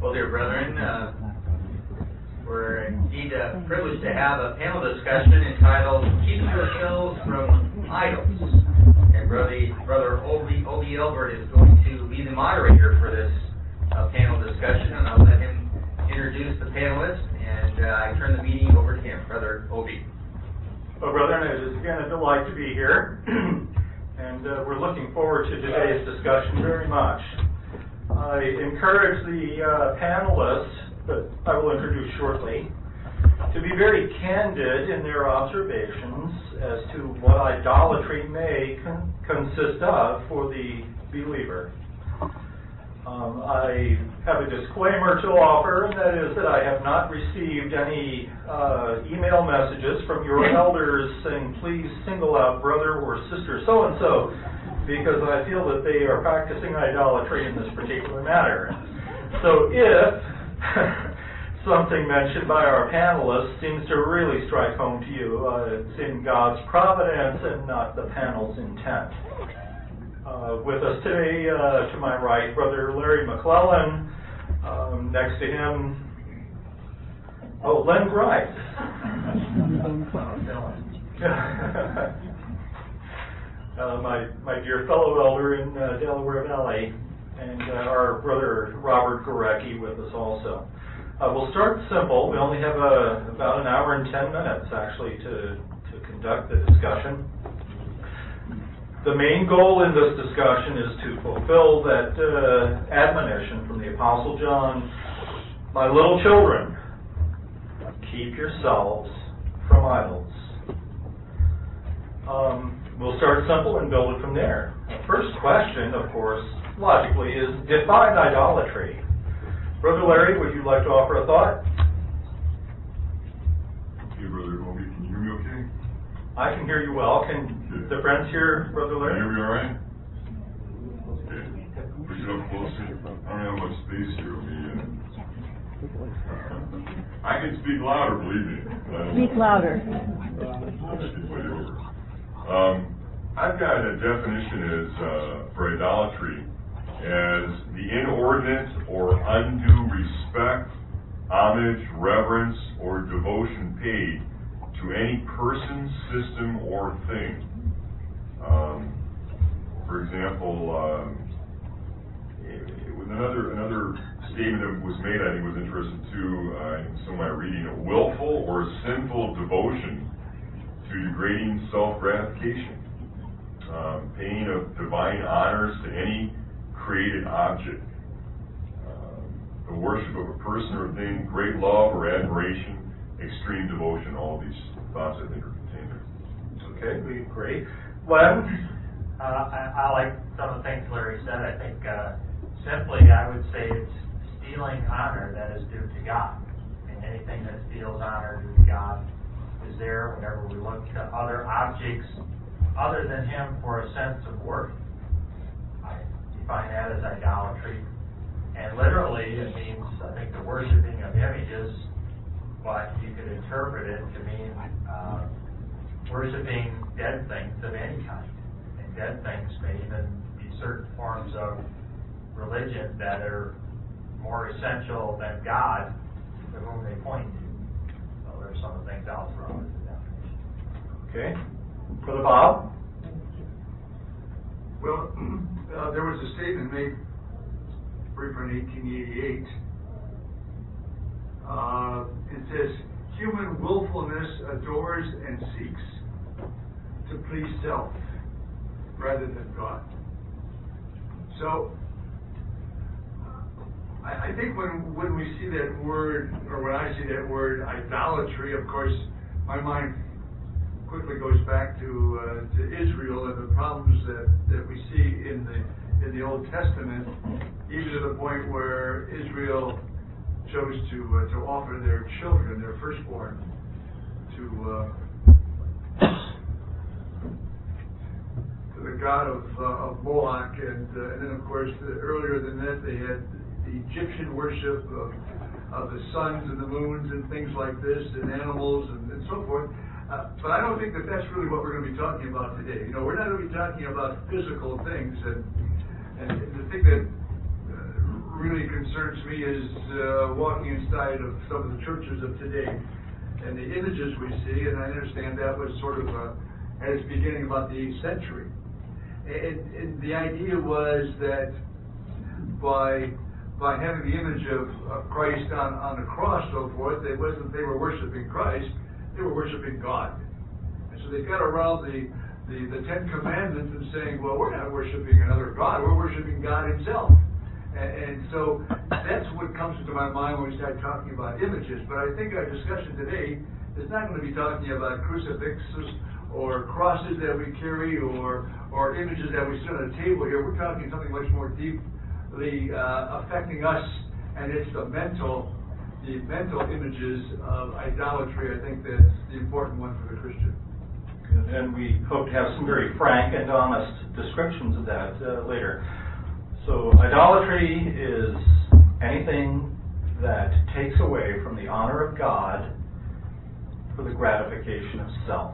Well, dear brethren, we're indeed privileged to have a panel discussion entitled Keep Yourselves from Idols. And Brother Obi Elbert is going to be the moderator for this panel discussion, and I'll let him introduce the panelists, and I turn the meeting over to him. Brother Obi. Well, brethren, it is again a delight to be here, and we're looking forward to today's discussion very much. I encourage the panelists that I will introduce shortly to be very candid in their observations as to what idolatry may consist of for the believer. I have a disclaimer to offer, and that is that I have not received any email messages from your elders saying, please single out brother or sister so-and-so, because I feel that they are practicing idolatry in this particular matter. So if something mentioned by our panelists seems to really strike home to you, it's in God's providence and not the panel's intent. With us today, to my right, Brother Larry McClellan. Next to him, Len Grice. My dear fellow elder in Delaware Valley, and our brother Robert Gorecki with us also. We'll start simple. We only have about an hour and 10 minutes actually to conduct the discussion. The main goal in this discussion is to fulfill that admonition from the Apostle John, my little children, keep yourselves from idols. We'll start simple and build it from there. The first question, of course, logically, is define idolatry. Brother Larry, would you like to offer a thought? Okay, Brother Obi, can you hear me okay? I can hear you well. Can the friends hear Brother Larry? Can you hear me all right? Okay. Push it up closer. I don't have much space here with me. I can speak louder, believe me. Speak louder. I've got a definition as for idolatry as the inordinate or undue respect, homage, reverence, or devotion paid to any person, system, or thing. For example, with another statement that was made, I think was interesting too, in some of my reading, a willful or sinful devotion to degrading self-gratification, paying of divine honors to any created object, the worship of a person or thing, great love or admiration, extreme devotion. All these thoughts I think are contained there. Okay, we agree. Len? I like some of the things Larry said. I think simply I would say it's stealing honor that is due to God. I mean, anything that steals honor due to God is there whenever we look to other objects other than Him for a sense of worth. I define that as idolatry. And literally it means, I think, the worshiping of images, but you could interpret it to mean worshiping dead things of any kind. And dead things may even be certain forms of religion that are more essential than God, to whom they point to. So there's some of the things I'll throw into the definition. Okay. Brother Bob? Well, there was a statement made briefly in 1888. It says, human willfulness adores and seeks to please self rather than God. So, I think when we see that word, or when I see that word idolatry, of course, my mind quickly goes back to Israel and the problems that we see in the Old Testament, even to the point where Israel chose to offer their children, their firstborn, to the god of Moloch, and then of course earlier than that they had the Egyptian worship of the suns and the moons and things like this, and animals and so forth. But I don't think that that's really what we're going to be talking about today. You know, we're not going to be talking about physical things, and the thing that really really concerns me is walking inside of some of the churches of today and the images we see, and I understand that was sort of at its beginning about the 8th century. And the idea was that by having the image of Christ on the cross, so forth, it wasn't they were worshiping Christ, they were worshiping God. And so they got around the Ten Commandments and saying, well, we're not worshiping another God, we're worshiping God Himself. And so that's what comes into my mind when we start talking about images. But I think our discussion today is not going to be talking about crucifixes or crosses that we carry or images that we sit on a table here. We're talking something much more deeply affecting us, and it's the mental images of idolatry. I think that's the important one for the Christian. And we hope to have some very frank and honest descriptions of that later. So idolatry is anything that takes away from the honor of God for the gratification of self.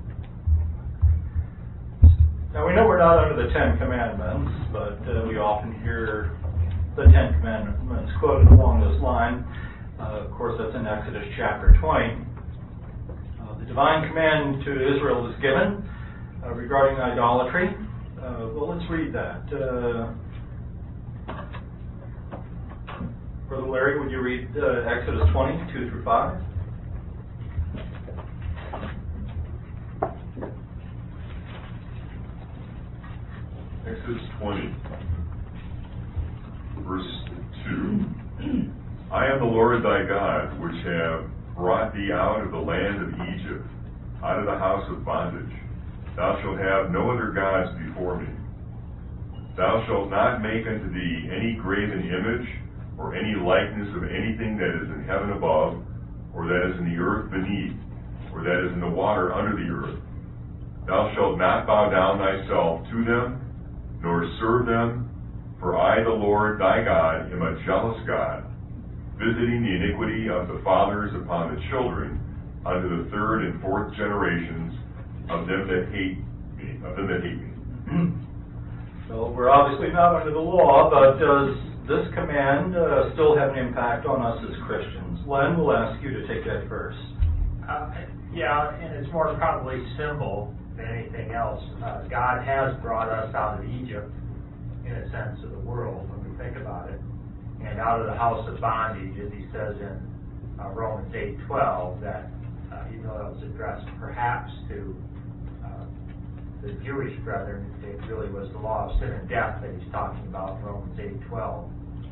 Now we know we're not under the Ten Commandments, but we often hear the Ten Commandments quoted along this line. Of course, that's in Exodus chapter 20. The divine command to Israel is given regarding idolatry. Well, let's read that. Brother Larry, would you read Exodus 20, 2 through 5? Exodus 20, verse 2. I am the Lord thy God, which have brought thee out of the land of Egypt, out of the house of bondage. Thou shalt have no other gods before me. Thou shalt not make unto thee any graven image, or any likeness of anything that is in heaven above, or that is in the earth beneath, or that is in the water under the earth. Thou shalt not bow down thyself to them, nor serve them, for I, the Lord thy God, am a jealous God, visiting the iniquity of the fathers upon the children, unto the third and fourth generations of them that hate me. So we're obviously not under the law, but does this command still have an impact on us as Christians? Len, we'll ask you to take that first. Yeah, and it's more probably symbol than anything else. God has brought us out of Egypt, in a sense, of the world, when we think about it, and out of the house of bondage, as he says in Romans 8:12, that even though it was addressed perhaps to the Jewish brethren, it really was the law of sin and death that he's talking about in Romans 8:12.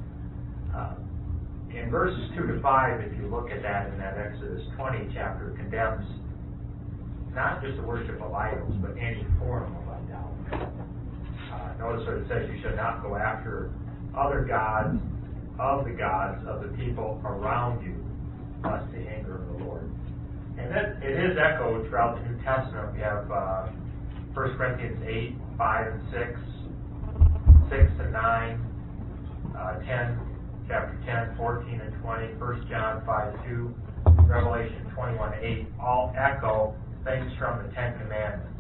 In verses 2 to 5, if you look at that in that Exodus 20 chapter, condemns not just the worship of idols, but any form of idolatry. Notice what it says: you should not go after other gods of the gods of the people around you, lest the anger of the Lord. And that it is echoed throughout the New Testament. We have 1 Corinthians 8, 5 and 6, 6 and 9, 10, chapter 10, 14 and 20, 1 John 5, 2, Revelation 21, 8, all echo things from the Ten Commandments.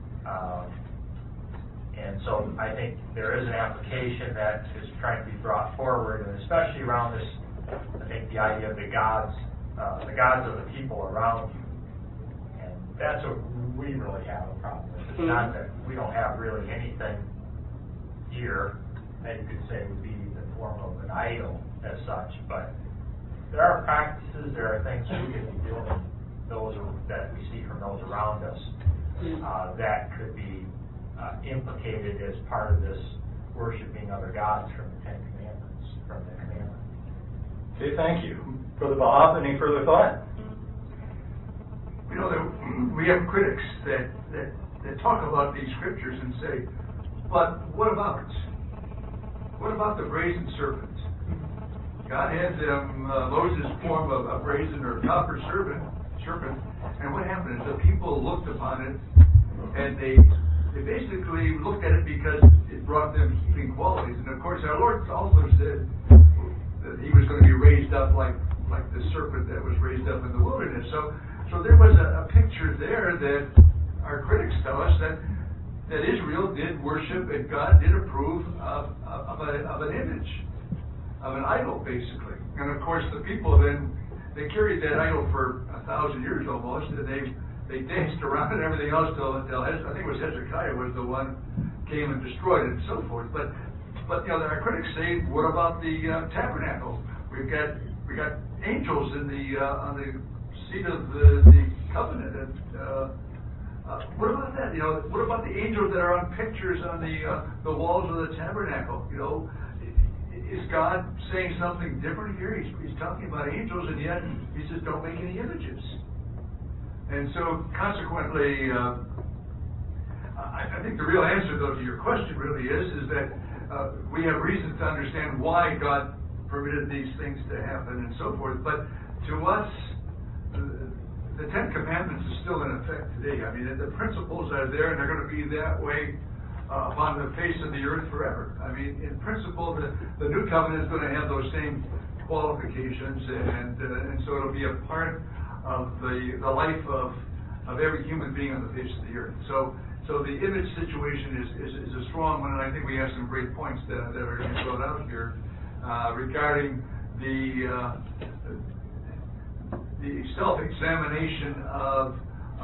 And so I think there is an application that is trying to be brought forward, and especially around this, I think the idea of the gods of the people around you. And that's what we really have a problem with. It's not that we don't have really anything here that you could say would be the form of an idol as such, but there are practices, there are things we could be doing, those that we see from those around us, that could be implicated as part of this worshiping other gods from the Ten Commandments, from the commandment. Okay, thank you. Brother Bob, any further thought? You know, we have critics that talk about these scriptures and say, but what about the brazen serpent? God had Moses form a brazen or copper serpent, and what happened is the people looked upon it, and they basically looked at it because it brought them healing qualities. And of course, our Lord also said that He was going to be raised up like the serpent that was raised up in the wilderness. So there was a picture there that our critics tell us that Israel did worship and God did approve of an image. of an idol, basically. And of course, the people then, they carried that idol for 1,000 years almost, and they danced around and everything else till I think it was Hezekiah was the one came and destroyed it and so forth. But our critics say, what about the tabernacle? We got angels in on the seat of the covenant. And, what about that? What about the angels that are on pictures on the walls of the tabernacle? Is God saying something different here? He's talking about angels, and yet he says, don't make any images. And so, consequently, I think the real answer, though, to your question really is that we have reason to understand why God permitted these things to happen and so forth. But to us, the Ten Commandments is still in effect today. I mean, the principles are there, and they're going to be that way upon the face of the earth forever. I mean, in principle, the New Covenant is going to have those same qualifications, and so it'll be a part of the life of every human being on the face of the earth. So the image situation is a strong one, and I think we have some great points that are going to be brought out here regarding the self-examination of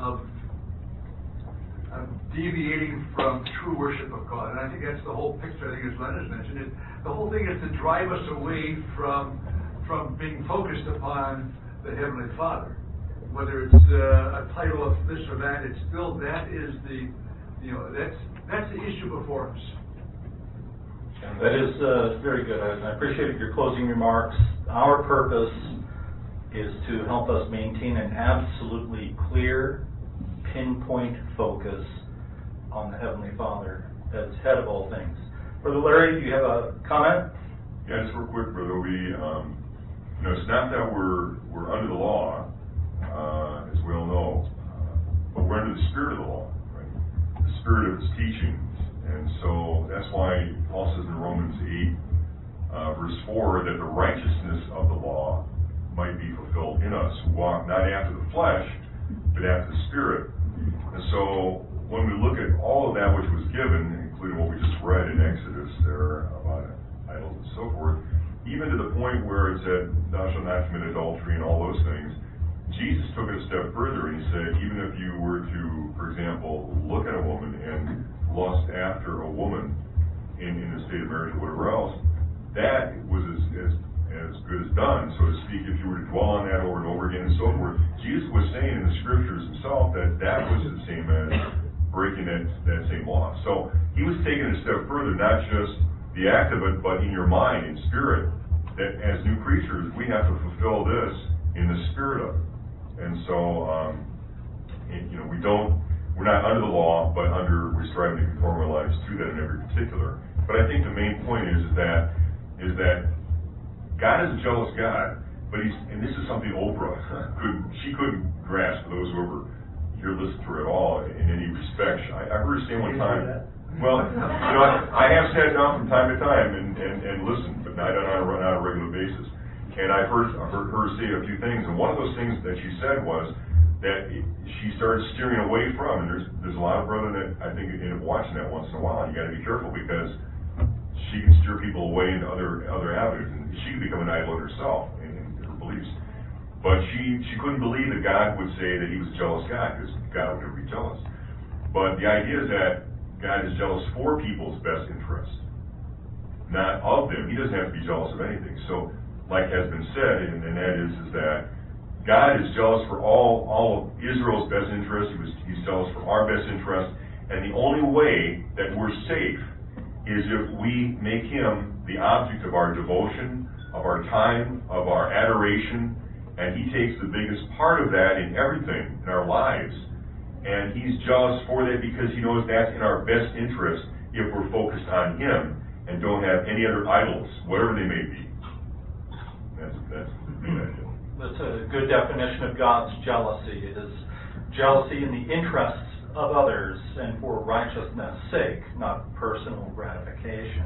deviating from true worship of God. And I think that's the whole picture, I think, as Len has mentioned. The whole thing is to drive us away from being focused upon the Heavenly Father. Whether it's a title of this or that, it's still, that is that's the issue before us. That is very good. I appreciate your closing remarks. Our purpose is to help us maintain an absolutely clear, pinpoint focus on the Heavenly Father as head of all things. Brother Larry, do you have a comment? Yeah, just real quick, Brother Obi. It's not that we're under the law, as we all know, but we're under the spirit of the law, right? The spirit of its teachings. And so that's why Paul says in Romans 8, verse 4, that the righteousness of the law might be fulfilled in us, who walk not after the flesh, but after the Spirit. And so when we look at all of that which was given, including what we just read in Exodus there about idols and so forth, even to the point where it said, thou shalt not commit adultery and all those things, Jesus took it a step further and he said, even if you were to, for example, look at a woman and lust after a woman in the state of marriage or whatever else, that was as good as done, so to speak, if you were to dwell on that over and over again and so forth. Jesus was saying in the scriptures himself that was the same as breaking that same law. So he was taking it a step further, not just the act of it, but in your mind and spirit, that as new creatures, we have to fulfill this in the spirit of it. And so, we're not under the law, but we're striving to conform our lives to that in every particular. But I think the main point is that God is a jealous God, but and this is something Oprah couldn't grasp, for those who ever here listen to her at all in any respect. I heard her say one time, well, I have sat down from time to time and listened, but not on a regular basis. And I've heard her say a few things, and one of those things that she said was that she started steering away from, and there's a lot of brethren that I think end up watching that once in a while, and you got to be careful because she can steer people away into other avenues, and she could become an idol herself in her beliefs. But she couldn't believe that God would say that he was a jealous God, because God would never be jealous. But the idea is that God is jealous for people's best interest, not of them. He doesn't have to be jealous of anything. So, like has been said, and that is that God is jealous for all of Israel's best interest. He's jealous for our best interest. And the only way that we're safe is if we make him the object of our devotion, of our time, of our adoration, and he takes the biggest part of that in everything in our lives. And he's jealous for that because he knows that's in our best interest if we're focused on him and don't have any other idols, whatever they may be. That's a good definition of God's jealousy. It is jealousy in the interests of others and for righteousness' sake, not personal gratification.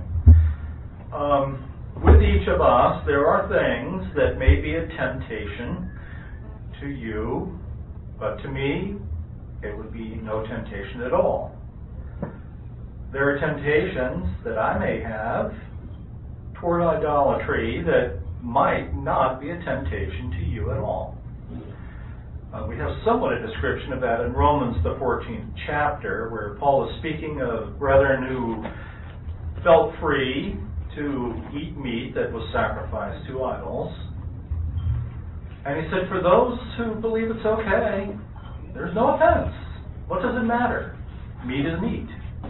With each of us, there are things that may be a temptation to you, but to me, it would be no temptation at all. There are temptations that I may have toward idolatry that might not be a temptation to you at all. We have somewhat a description of that in Romans, the 14th chapter, where Paul is speaking of brethren who felt free to eat meat that was sacrificed to idols. And he said, for those who believe it's okay, there's no offense. What does it matter? Meat is meat.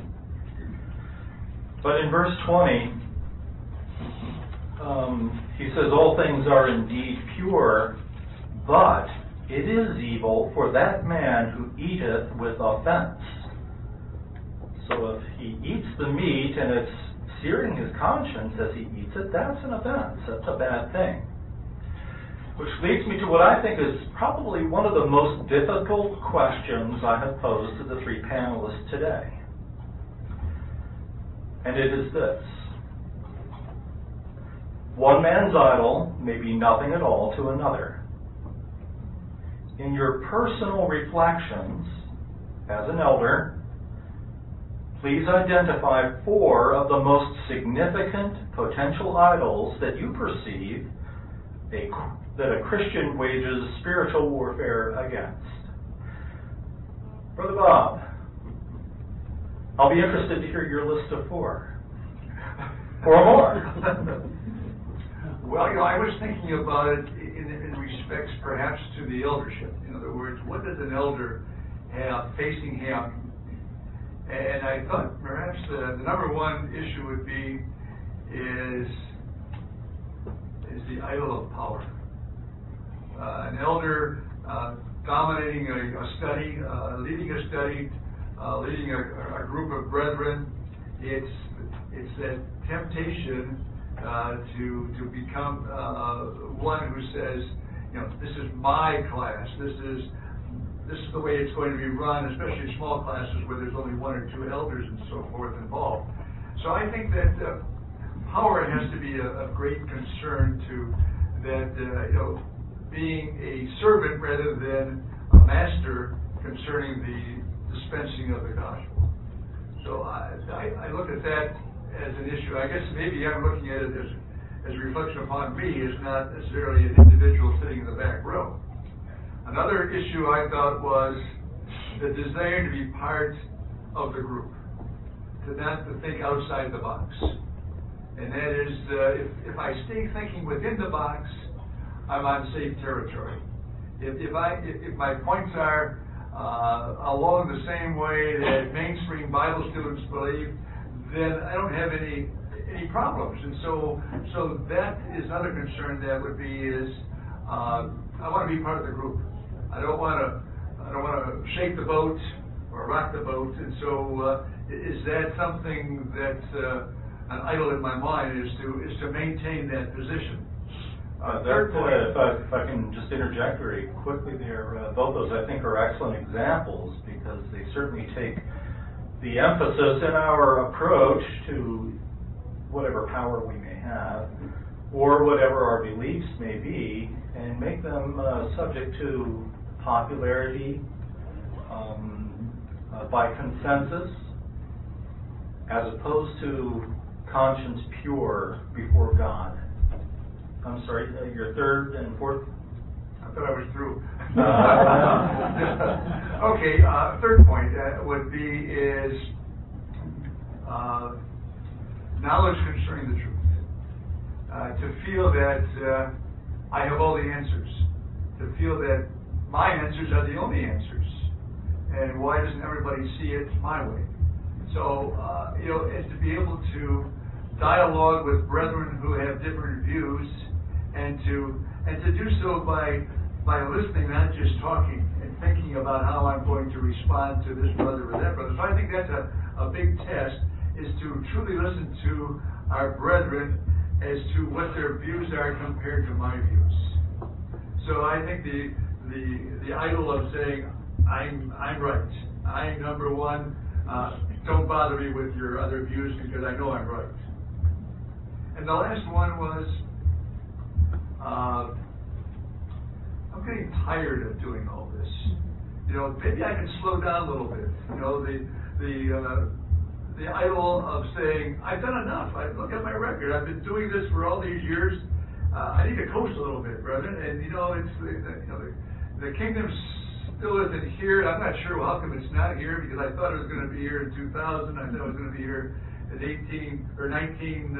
But in verse 20, he says, all things are indeed pure, but it is evil for that man who eateth with offense. So if he eats the meat and it's searing his conscience as he eats it, that's an offense. That's a bad thing. Which leads me to what I think is probably one of the most difficult questions I have posed to the three panelists today. And it is this. One man's idol may be nothing at all to another. In your personal reflections as an elder, please identify 4 of the most significant potential idols that you perceive that a Christian wages spiritual warfare against. Brother Bob, I'll be interested to hear your list of 4. Or more. Well, I was thinking about it in respects perhaps to the eldership. In other words, what does an elder have facing him? And I thought perhaps the number one issue would be is the idol of power. An elder dominating a study, leading a study, leading a group of brethren. It's that temptation to become one who says, this is my class. This is the way it's going to be run, especially in small classes where there's only 1 or 2 elders and so forth involved. So I think that power has to be of great concern to that, being a servant rather than a master concerning the dispensing of the gospel. So I look at that as an issue. I guess maybe I'm looking at it as a reflection upon me, as not necessarily an individual sitting in the back row. Another issue I thought was the desire to be part of the group, to not to think outside the box. And that is, if I stay thinking within the box, I'm on safe territory. If my points are along the same way that mainstream Bible students believe, then I don't have any problems. And so that is another concern that would be is I want to be part of the group. I don't want to shake the boat or rock the boat. And so is that something that's an idol in my mind is to maintain that position. If I can just interject very quickly there, both those I think are excellent examples because they certainly take the emphasis in our approach to whatever power we may have or whatever our beliefs may be and make them subject to popularity by consensus as opposed to conscience pure before God. I'm sorry, your third and fourth? I thought I was through. Okay, third point would be is knowledge concerning the truth. To feel that I have all the answers. To feel that my answers are the only answers. And why doesn't everybody see it my way? So, and to be able to dialogue with brethren who have different views and to do so by listening, not just talking and thinking about how I'm going to respond to this brother or that brother. So I think that's a big test, is to truly listen to our brethren as to what their views are compared to my views. So I think the idol of saying I'm right, I'm number one, don't bother me with your other views because I know I'm right. And the last one was I'm getting tired of doing all this. Maybe I can slow down a little bit. the idol of saying, I've done enough. Look at my record. I've been doing this for all these years. I need to coast a little bit, brethren. And the kingdom still isn't here. I'm not sure how come it's not here, because I thought it was going to be here in 2000. I thought it was going to be here in 1950,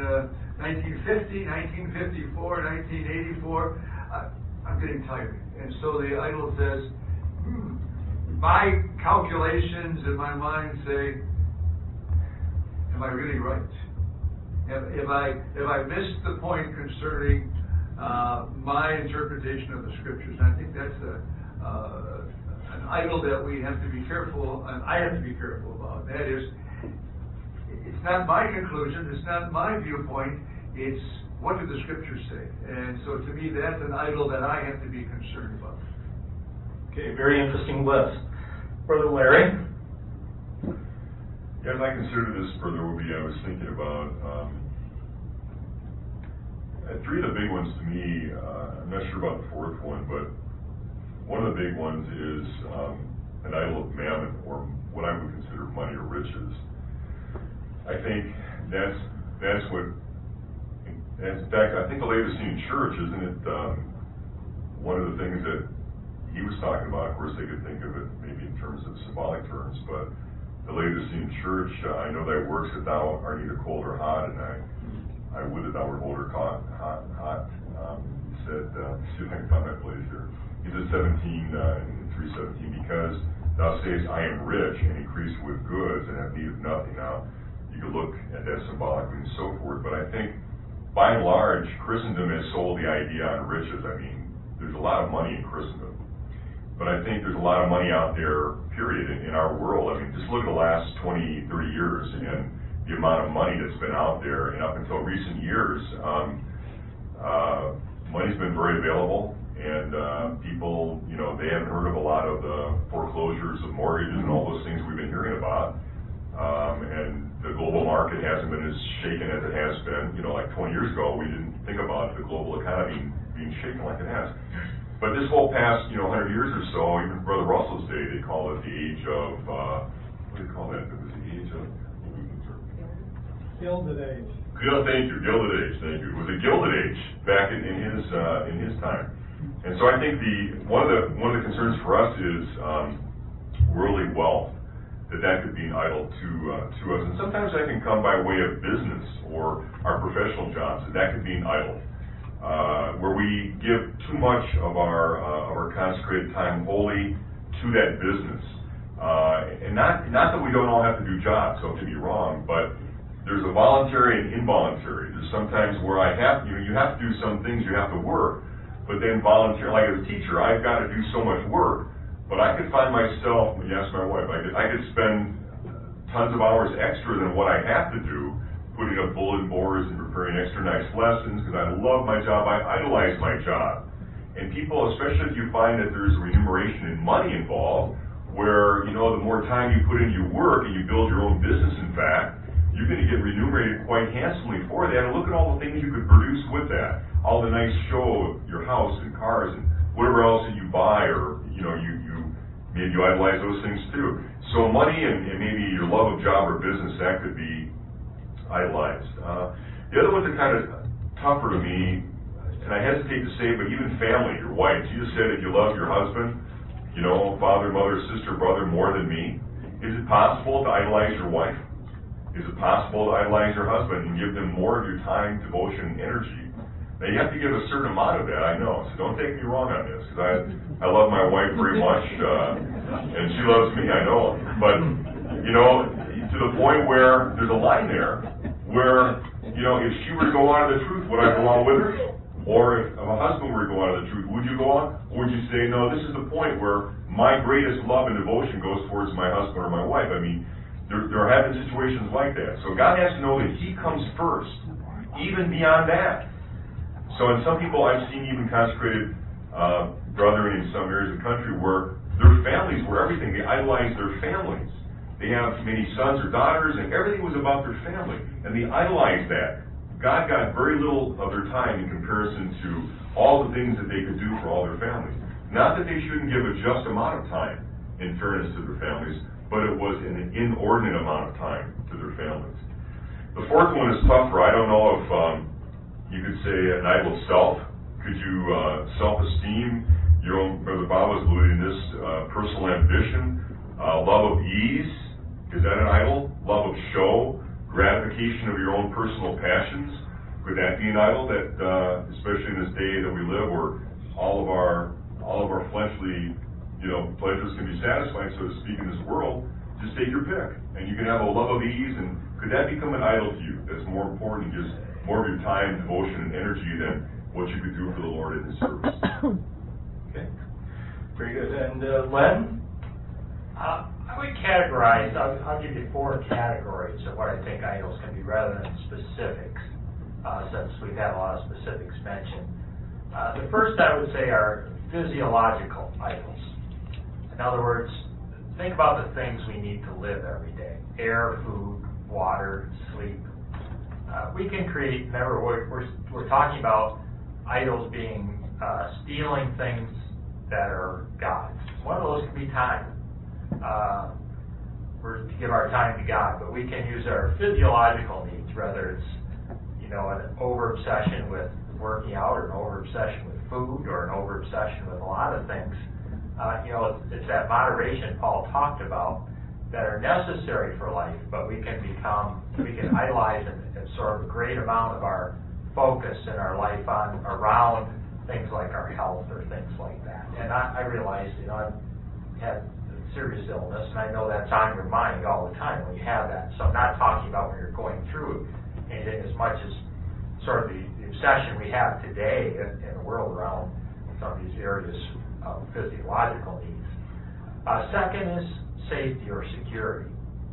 1954, 1984. I'm getting tired. And so the idol says, my calculations in my mind say, am I really right? Have I missed the point concerning my interpretation of the scriptures? And I think that's an idol that we have to be careful, and I have to be careful about. That is, it's not my conclusion, it's not my viewpoint, it's what do the scriptures say? And so to me, that's an idol that I have to be concerned about. Okay, very interesting list. Brother Larry? Yeah, as I consider this further, I was thinking about three of the big ones to me. I'm not sure about the fourth one, but one of the big ones is an idol of mammon, or what I would consider money or riches. I think that's what. In fact, I think the Laodicean church, isn't it? One of the things that he was talking about. Of course, they could think of it maybe in terms of symbolic terms, but the Laodicean church, I know thy works that thou art neither cold or hot, and I would that thou wert cold or hot. He said, see if I can find my place here. He said 3:17, because thou sayest, I am rich and increase with goods and have need of nothing. Now, you could look at that symbolically and so forth, but I think by and large, Christendom has sold the idea on riches. I mean, there's a lot of money in Christendom. But I think there's a lot of money out there, period, in our world. I mean, just look at the last 20, 30 years and the amount of money that's been out there. And up until recent years, money's been very available. And people, they haven't heard of a lot of the foreclosures of mortgages and all those things we've been hearing about. And the global market hasn't been as shaken as it has been. Like 20 years ago, we didn't think about the global economy being shaken like it has. But this whole past, 100 years or so, even Brother Russell's day, they call it the age of, what do you call that? It was the age of... Gilded Age. Thank you, Gilded Age, thank you. It was a Gilded Age back in his time. And so I think one of the concerns for us is worldly wealth, that could be an idol to us. And sometimes that can come by way of business or our professional jobs, that could be an idol. Where we give too much of our consecrated time wholly to that business. And not that we don't all have to do jobs, don't get me wrong, but there's a voluntary and involuntary. There's sometimes where you have to do some things, you have to work, but then voluntary, like as a teacher, I've got to do so much work, but I could find myself, when you ask my wife, I could spend tons of hours extra than what I have to do, putting up bulletin boards and preparing extra nice lessons, because I love my job, I idolize my job. And people, especially if you find that there's remuneration and money involved, where, the more time you put into your work and you build your own business, in fact, you're going to get remunerated quite handsomely for that. And look at all the things you could produce with that. All the nice show of your house and cars and whatever else that you buy, or, maybe you idolize those things too. So money and maybe your love of job or business, that could be idolized. The other ones are kind of tougher to me, and I hesitate to say, but even family, your wife. Jesus said, if you love your husband, father, mother, sister, brother more than me, is it possible to idolize your wife? Is it possible to idolize your husband and give them more of your time, devotion, and energy? Now, you have to give a certain amount of that, I know, so don't take me wrong on this, because I love my wife very much, and she loves me, I know, but, to the point where there's a line there, where, if she were to go on to the truth, would I go on with her? Or if a husband were to go on to the truth, would you go on? Or would you say, no, this is the point where my greatest love and devotion goes towards my husband or my wife? I mean, there have been situations like that. So God has to know that He comes first, even beyond that. So in some people, I've seen even consecrated brethren in some areas of the country where their families were everything. They idolized their families. They have many sons or daughters, and everything was about their family. And they idolized that. God got very little of their time in comparison to all the things that they could do for all their families. Not that they shouldn't give a just amount of time in fairness to their families, but it was an inordinate amount of time to to their families. The fourth one is tougher. I don't know if you could say an idol of self. Could you self-esteem your own? Brother Bob was alluding to this, personal ambition, love of ease. Is that an idol? Love of show, gratification of your own personal passions. Could that be an idol that, especially in this day that we live, where all of our fleshly, pleasures can be satisfied, so to speak, in this world? Just take your pick, and you can have a love of ease. And could that become an idol to you? That's more important than just more of your time, devotion, and energy than what you could do for the Lord in His service. Okay, very good. And Len? I would categorize, I'll give you 4 categories of what I think idols can be rather than specifics, since we've had a lot of specifics mentioned. The first I would say are physiological idols. In other words, think about the things we need to live every day: air, food, water, sleep. We can create, remember, we're talking about idols being stealing things that are God's. One of those can be time. We're to give our time to God, but we can use our physiological needs, whether it's an over-obsession with working out, or an over-obsession with food, or an over-obsession with a lot of things. It's that moderation Paul talked about that are necessary for life, but we can idolize and absorb a great amount of our focus in our life around things like our health or things like that. And I realized, I've had serious illness, and I know that's on your mind all the time when you have that. So I'm not talking about when you're going through anything as much as sort of the obsession we have today in the world around some of these areas of physiological needs. Second is safety or security.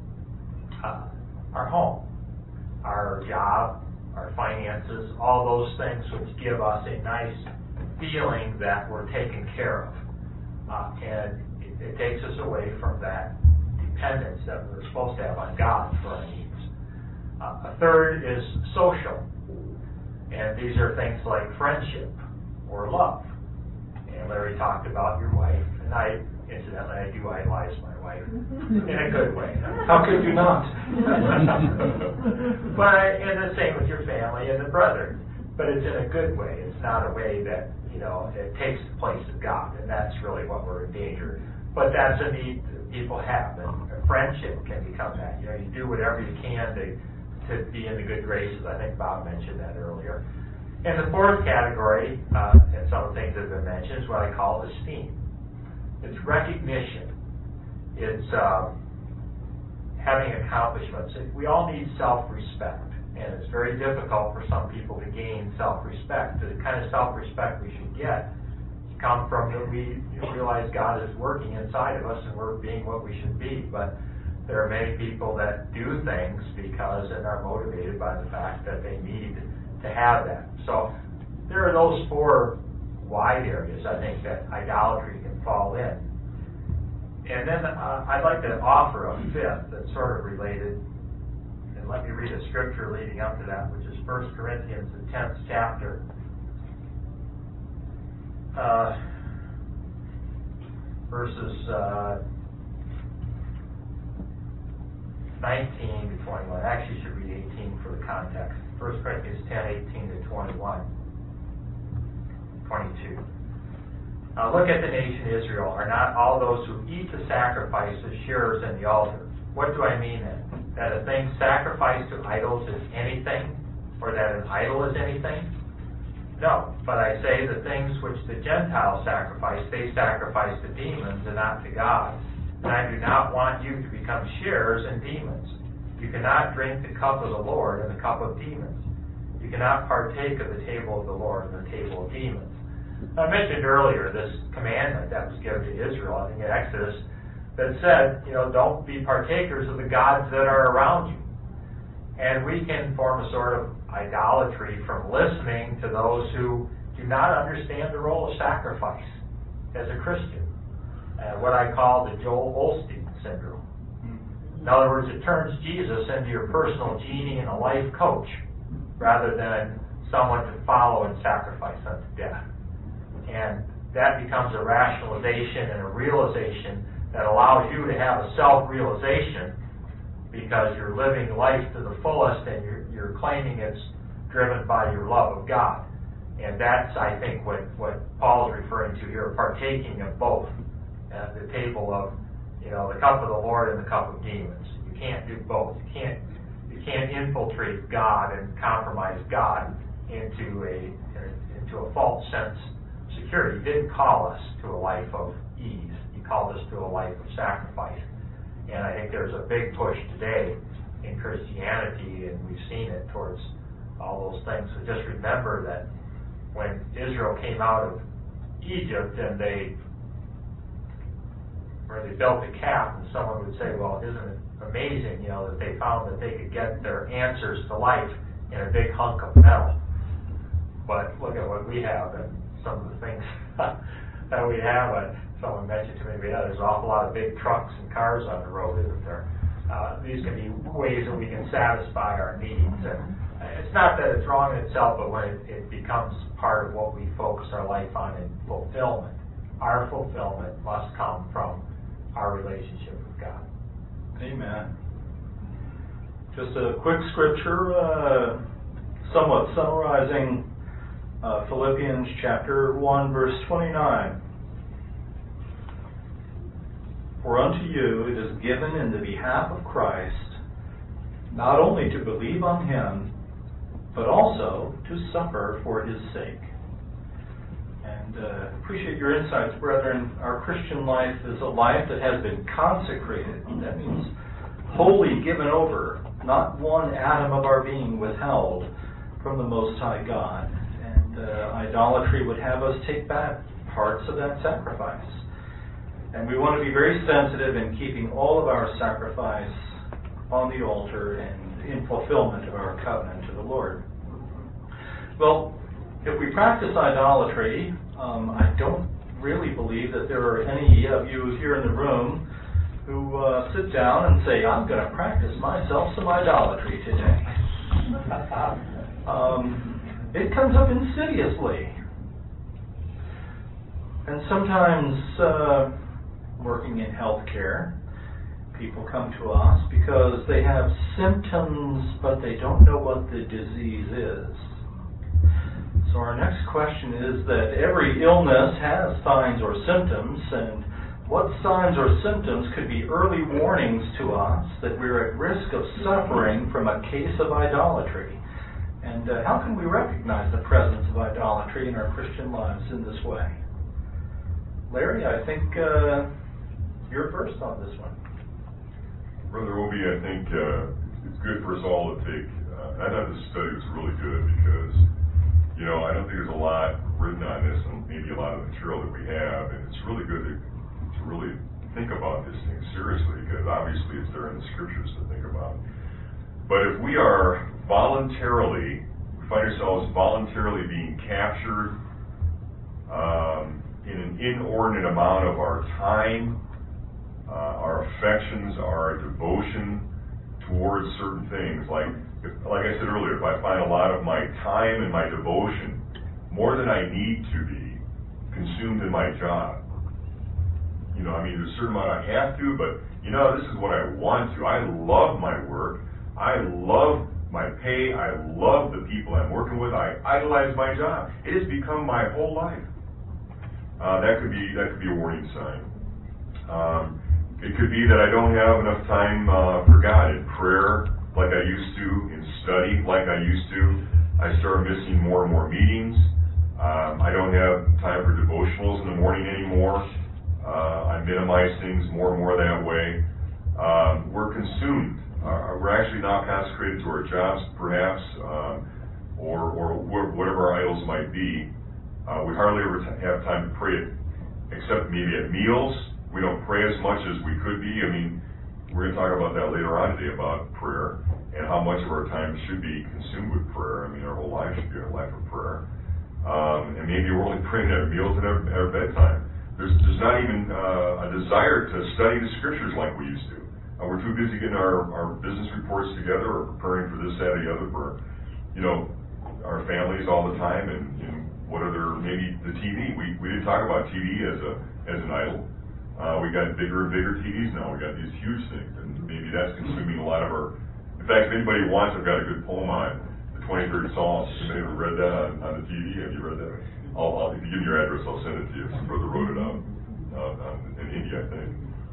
Our home, our job, our finances, all those things which give us a nice feeling that we're taken care of. And it takes us away from that dependence that we're supposed to have on God for our needs. A third is social. And these are things like friendship or love. And Larry talked about your wife, and I do idolize my wife in a good way. How could you not? And the same with your family and the brother. But it's in a good way. It's not a way that, it takes the place of God, and that's really what we're in danger. But that's a need that people have, and friendship can become that. You do whatever you can to be in the good graces. I think Bob mentioned that earlier. And the fourth category, and some of the things that have been mentioned, is what I call esteem. It's recognition. It's having accomplishments. We all need self-respect, and it's very difficult for some people to gain self-respect. The kind of self-respect we should get come from that we realize God is working inside of us and we're being what we should be. But there are many people that do things because and are motivated by the fact that they need to have that. So there are those 4 wide areas, I think, that idolatry can fall in. And then I'd like to offer a fifth that's sort of related. And let me read a scripture leading up to that, which is 1 Corinthians, the 10th chapter. Verses 19 to 21. Actually, you should read 18 for the context. 1 Corinthians 10, 18 to 21. 22. Look at the nation Israel. Are not all those who eat the sacrifices shearers in the altar? What do I mean then? That a thing sacrificed to idols is anything? Or that an idol is anything? No, but I say the things which the Gentiles sacrifice, they sacrifice to demons and not to God. And I do not want you to become sharers in demons. You cannot drink the cup of the Lord and the cup of demons. You cannot partake of the table of the Lord and the table of demons. I mentioned earlier this commandment that was given to Israel, I think in Exodus, that said, don't be partakers of the gods that are around you. And we can form a sort of idolatry from listening to those who do not understand the role of sacrifice as a Christian. What I call the Joel Osteen syndrome. In other words, it turns Jesus into your personal genie and a life coach rather than someone to follow and sacrifice unto death. And that becomes a rationalization and a realization that allows you to have a self-realization because you're living life to the fullest and you're claiming it's driven by your love of God. And that's, I think, what Paul is referring to here, partaking of both. At the table of, the cup of the Lord and the cup of demons. You can't do both. You can't infiltrate God and compromise God into a false sense of security. He didn't call us to a life of ease. He called us to a life of sacrifice. And I think there's a big push today in Christianity, and we've seen it towards all those things. So just remember that when Israel came out of Egypt and they built the calf, and someone would say, well, isn't it amazing, that they found that they could get their answers to life in a big hunk of metal. But look at what we have and some of the things that we have. Someone mentioned to me, there's an awful lot of big trucks and cars on the road, isn't there? These can be ways that we can satisfy our needs. And it's not that it's wrong in itself, but when it becomes part of what we focus our life on in fulfillment, our fulfillment must come from our relationship with God. Amen. Just a quick scripture, somewhat summarizing Philippians chapter 1, verse 29. For unto you it is given in the behalf of Christ, not only to believe on him, but also to suffer for his sake. And appreciate your insights, brethren. Our Christian life is a life that has been consecrated. That means wholly given over, not one atom of our being withheld from the Most High God. And idolatry would have us take back parts of that sacrifice. And we want to be very sensitive in keeping all of our sacrifice on the altar and in fulfillment of our covenant to the Lord. Well, if we practice idolatry, I don't really believe that there are any of you here in the room who sit down and say, I'm going to practice myself some idolatry today. It comes up insidiously. And sometimes, working in healthcare, people come to us because they have symptoms, but they don't know what the disease is. So our next question is that every illness has signs or symptoms, and what signs or symptoms could be early warnings to us that we're at risk of suffering from a case of idolatry? And how can we recognize the presence of idolatry in our Christian lives in this way? Larry, I think you're first on this one. Brother Obi, I think it's good for us all to take, I thought this study was really good because, I don't think there's a lot written on this and maybe a lot of the material that we have, and it's really good to really think about this thing seriously because obviously it's there in the scriptures to think about. But if we are we find ourselves voluntarily being captured in an inordinate amount of our time, our affections, our devotion towards certain things. Like I said earlier, if I find a lot of my time and my devotion, more than I need to be, consumed in my job. There's a certain amount I have to, but, this is what I want to. I love my work. I love my pay. I love the people I'm working with. I idolize my job. It has become my whole life. That could be a warning sign. It could be that I don't have enough time for God in prayer like I used to, in study like I used to. I start missing more and more meetings. I don't have time for devotionals in the morning anymore. I minimize things more and more that way. We're consumed. We're actually not consecrated to our jobs, perhaps, or whatever our idols might be. We hardly ever have time to pray, except maybe at meals. We don't pray as much as we could be. We're going to talk about that later on today, about prayer and how much of our time should be consumed with prayer. Our whole life should be a life of prayer. And maybe we're only praying at our meals and our bedtime. There's not even a desire to study the scriptures like we used to. We're too busy getting our business reports together or preparing for this, that, or the other for, our families all the time and what other, maybe the TV. We didn't talk about TV as an idol. We got bigger and bigger TVs now. We got these huge things, and maybe that's consuming a lot of our, in fact, if anybody wants, I've got a good poem on the 23rd Psalm. Has anybody read that on the TV? Have you read that? If you give me your address, I'll send it to you. Some brother wrote it out in India, I think.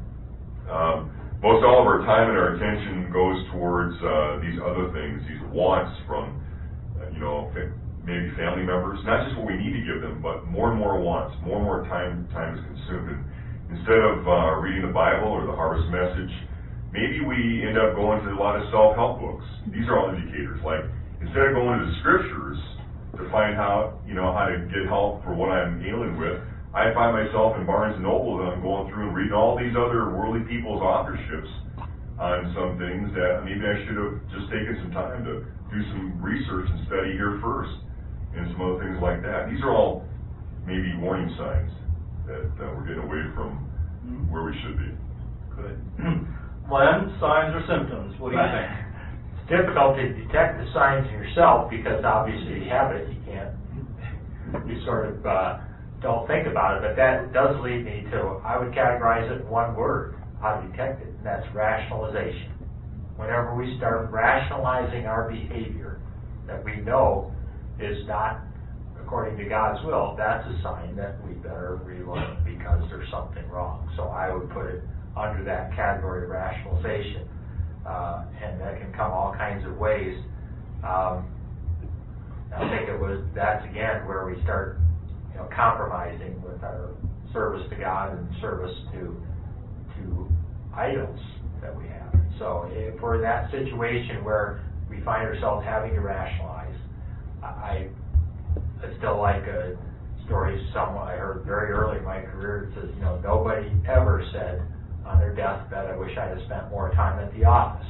Most all of our time and our attention goes towards these other things, these wants from, maybe family members. Not just what we need to give them, but more and more wants. More and more time is consumed. And instead of reading the Bible or the Harvest Message, maybe we end up going to a lot of self-help books. These are all indicators. Like, instead of going to the Scriptures to find out, how to get help for what I'm ailing with, I find myself in Barnes & Noble that I'm going through and reading all these other worldly people's authorships on some things that maybe I should have just taken some time to do some research and study here first, and some other things like that. These are all maybe warning signs that we're getting away from where we should be. Good. Len, signs or symptoms? What do you think? It's difficult to detect the signs in yourself because obviously you have it. You sort of don't think about it, but that does lead me to, I would categorize it in one word, how to detect it, and that's rationalization. Whenever we start rationalizing our behavior that we know is not according to God's will, that's a sign that we better relearn because there's something wrong. So I would put it under that category of rationalization, and that can come all kinds of ways. I think that's again where we start compromising with our service to God and service to idols that we have. So if we're in that situation where we find ourselves having to rationalize, I still like a story someone I heard very early in my career. It says, nobody ever said on their deathbed, I wish I'd have spent more time at the office.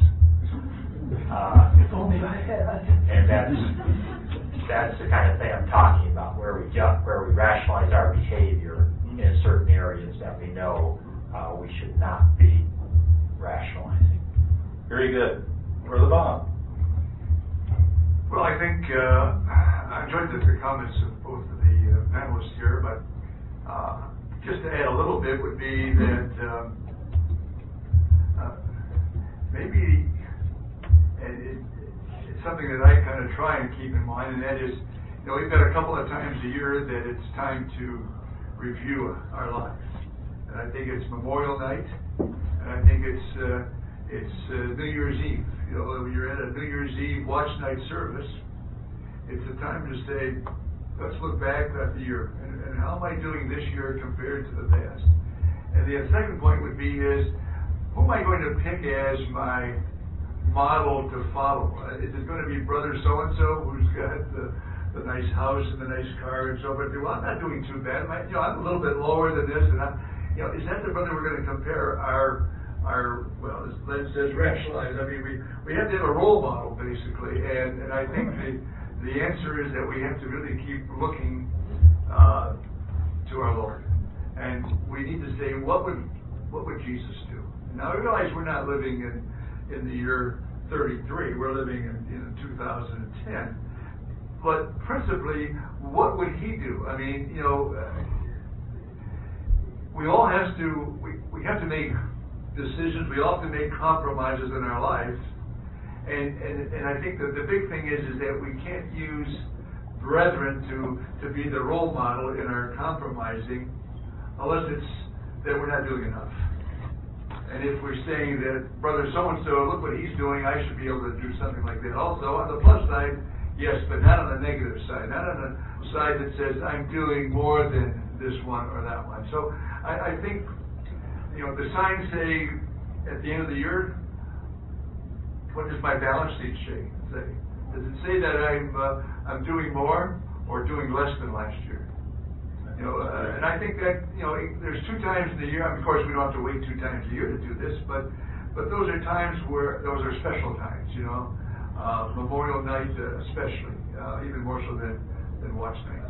If only I had. And that's the kind of thing I'm talking about, where we rationalize our behavior in certain areas that we know we should not be rationalizing. Very good. Brother Bob. Well, I think I enjoyed the comments of both of the panelists here, but just to add a little bit would be that maybe it's something that I kind of try and keep in mind, and that is, we've got a couple of times a year that it's time to review our lives. And I think it's Memorial Night, and I think it's New Year's Eve. When you're at a New Year's Eve watch night service, it's a time to say, let's look back at the year, and how am I doing this year compared to the past? And the second point would be is, who am I going to pick as my model to follow? Is it going to be brother so-and-so who's got the nice house and the nice car and so forth? Well, I'm not doing too bad. I'm a little bit lower than this, and is that the brother we're going to compare our well, as Len says, rationalize? I mean, we have to have a role model, basically, and I think the answer is that we have to really keep looking to our Lord, and we need to say, what would Jesus do? Now, I realize we're not living in the year 33. We're living in 2010. But principally, what would he do? I mean, we all have to, we have to make decisions. We all have to make compromises in our lives. And I think that the big thing is that we can't use brethren to be the role model in our compromising unless it's that we're not doing enough. And if we're saying that brother so-and-so, look what he's doing, I should be able to do something like that. Also, on the plus side, yes, but not on the negative side. Not on the side that says I'm doing more than this one or that one. So I think, the signs say at the end of the year, what does my balance sheet say? Does it say that I'm doing more or doing less than last year? And I think that, there's 2 times in the year. Of course, we don't have to wait 2 times a year to do this, but those are times where those are special times. Memorial Night especially, even more so than Watch Night.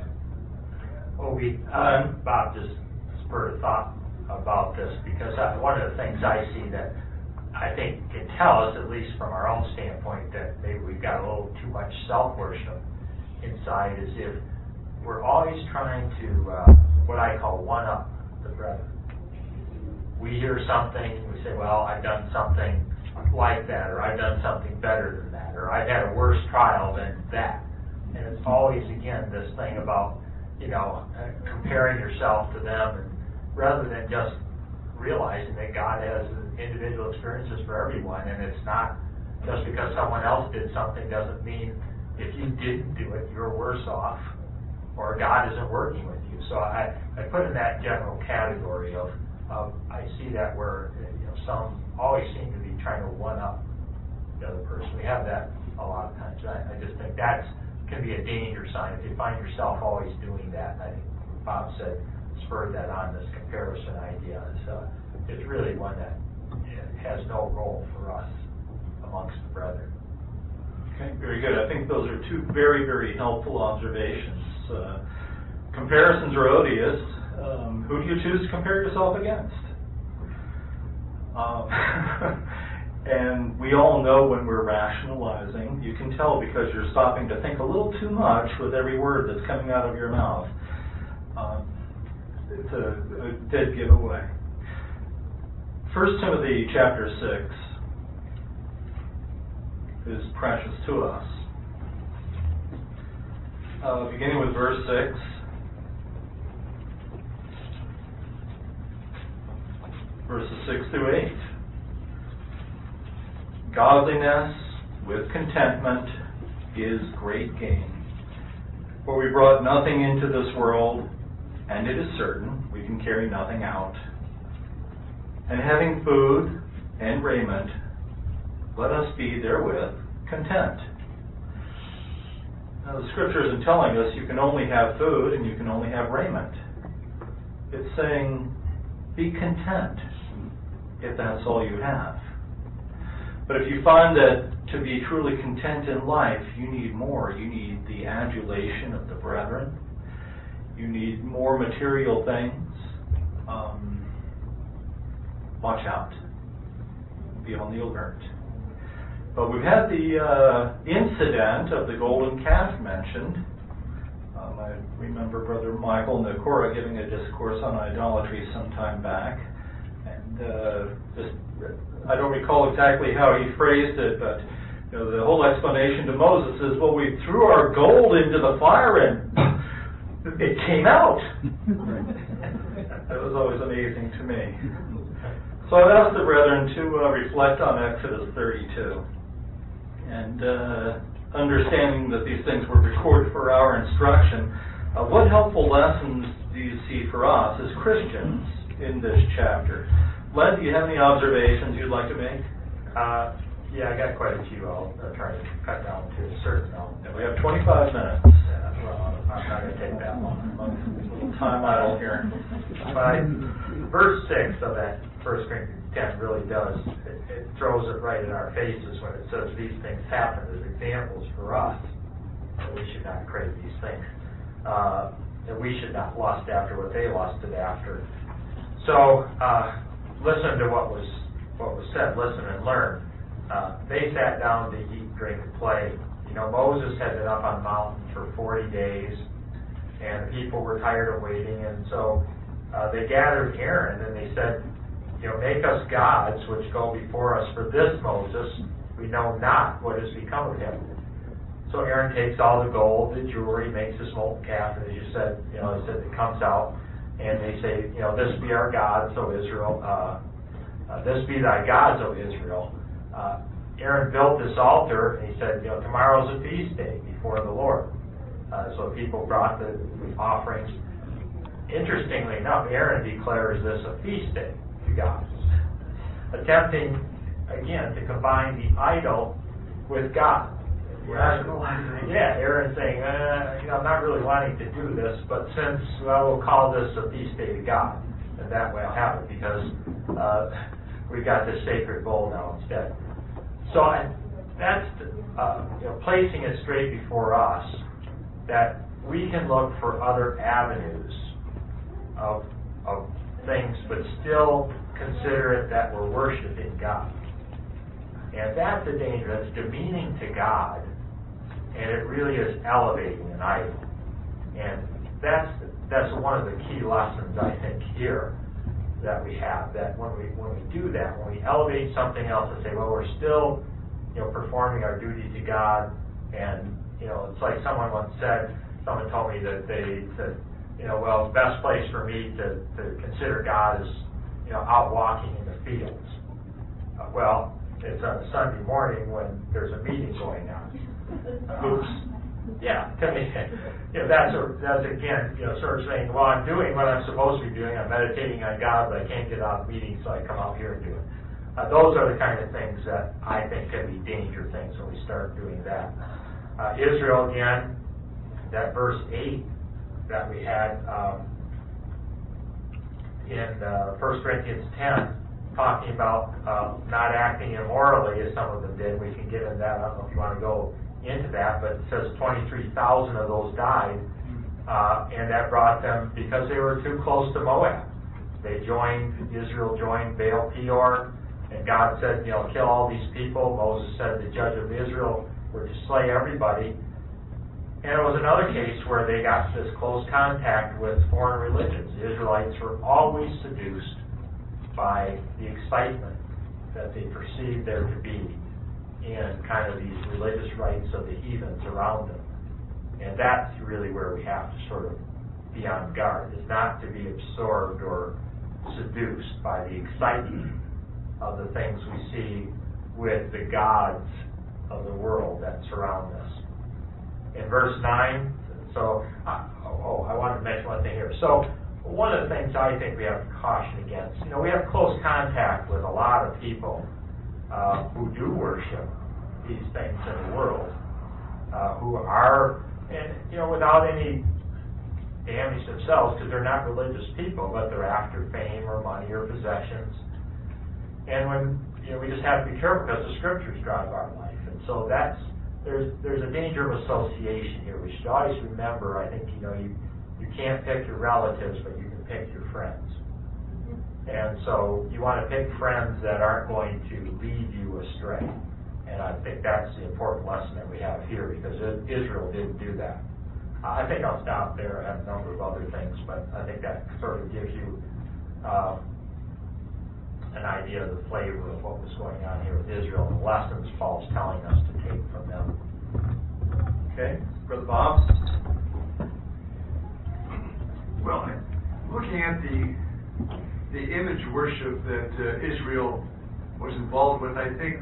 Bob just spurred a thought about this, because one of the things I see that I think can tell us, at least from our own standpoint, that maybe we've got a little too much self-worship inside, is if we're always trying to, what I call one-up the brethren. We hear something, we say, well, I've done something like that, or I've done something better than that, or I've had a worse trial than that. And it's always, again, this thing about, comparing yourself to them, and rather than just realizing that God has individual experiences for everyone, and it's not just because someone else did something doesn't mean if you didn't do it, you're worse off, or God isn't working with you. So I put in that general category of I see that where some always seem to be trying to one-up the other person. We have that a lot of times. I just think that can be a danger sign if you find yourself always doing that. And I think Bob said, spurred that on, this comparison idea. It's really one that has no role for us amongst the brethren. Okay, very good. I think those are two very, very helpful observations. Comparisons are odious. Who do you choose to compare yourself against? And we all know when we're rationalizing. You can tell because you're stopping to think a little too much with every word that's coming out of your mouth. It's a dead giveaway. 1 Timothy chapter 6 is precious to us. Beginning with verse 6. Verses 6 through 8. Godliness with contentment is great gain. For we brought nothing into this world, and it is certain we can carry nothing out. And having food and raiment, let us be therewith content. Now the Scripture isn't telling us you can only have food and you can only have raiment. It's saying, be content if that's all you have. But if you find that to be truly content in life, you need more. You need the adulation of the brethren. You need more material things. Watch out. Be on the alert. But we've had the incident of the golden calf mentioned. I remember Brother Michael Nakora giving a discourse on idolatry some time back. And I don't recall exactly how he phrased it, but the whole explanation to Moses is, well, we threw our gold into the fire and it came out. That was always amazing to me. So I've asked the brethren to reflect on Exodus 32 and understanding that these things were recorded for our instruction. What helpful lessons do you see for us as Christians in this chapter? Len, do you have any observations you'd like to make? Yeah, I got quite a few. I'll try to cut down to a certain amount. We have 25 minutes. Yeah, well, I'm not going to take that long. Time idle here. But verse 6 of that 1 Corinthians 10 really does, it throws it right in our faces when it says these things happen as examples for us. That we should not crave these things. That we should not lust after what they lusted after. So, listen to what was said. Listen and learn. They sat down to eat, drink, and play. Moses had been up on the mountain for 40 days, and the people were tired of waiting, and so they gathered Aaron, and they said, make us gods which go before us, for this Moses, we know not what has become of him. So Aaron takes all the gold, the jewelry, makes this molten calf, and as you said, he said it comes out, and they say, this be our gods, O Israel, this be thy gods, O Israel. Aaron built this altar, and he said, tomorrow's a feast day before the Lord. So people brought the offerings. Interestingly enough, Aaron declares this a feast day to God, attempting, again, to combine the idol with God. Yeah, Aaron saying, I'm not really wanting to do this, but since I will call this a feast day to God, and that way I'll have it because we got this sacred bowl now instead. So that's placing it straight before us, that we can look for other avenues of things, but still consider it that we're worshiping God. And that's the danger. That's demeaning to God, and it really is elevating an idol. And that's one of the key lessons, I think, here, that we have. That when we do that, when we elevate something else and say, well, we're still, performing our duty to God, and it's like someone once said. Someone told me that they said, well, the best place for me to consider God is, out walking in the fields. Well, it's on a Sunday morning when there's a meeting going on. Oops. Yeah, to me, that's again, sort of saying, well, I'm doing what I'm supposed to be doing. I'm meditating on God, but I can't get out of meetings, so I come out here and do it. Those are the kind of things that I think can be danger things when we start doing that. Israel, again, that verse 8 that we had in 1 Corinthians 10, talking about not acting immorally as some of them did. We can get into that. I don't know if you want to go into that, but it says 23,000 of those died, and that brought them because they were too close to Moab. Israel joined Baal Peor, and God said, kill all these people. Moses said the judge of Israel were to slay everybody. And it was another case where they got this close contact with foreign religions. The Israelites were always seduced by the excitement that they perceived there to be in kind of these religious rites of the heathens around them. And that's really where we have to sort of be on guard, is not to be absorbed or seduced by the excitement of the things we see with the gods of the world that surround us. In verse 9, I wanted to mention one thing here. So one of the things I think we have to caution against, we have close contact with a lot of people who do worship these things in the world, who are, and without any damage themselves, because they're not religious people, but they're after fame or money or possessions. And when we just have to be careful because the scriptures drive our life, and so there's a danger of association here. We should always remember, I think, you can't pick your relatives, but you can pick your friends. And so you want to pick friends that aren't going to lead you astray. And I think that's the important lesson that we have here, because Israel didn't do that. I think I'll stop there. I have a number of other things, but I think that sort of gives you an idea of the flavor of what was going on here with Israel and the lessons Paul's telling us to take from them. Okay, Brother Bob? Well, looking at the image worship that Israel was involved with, I think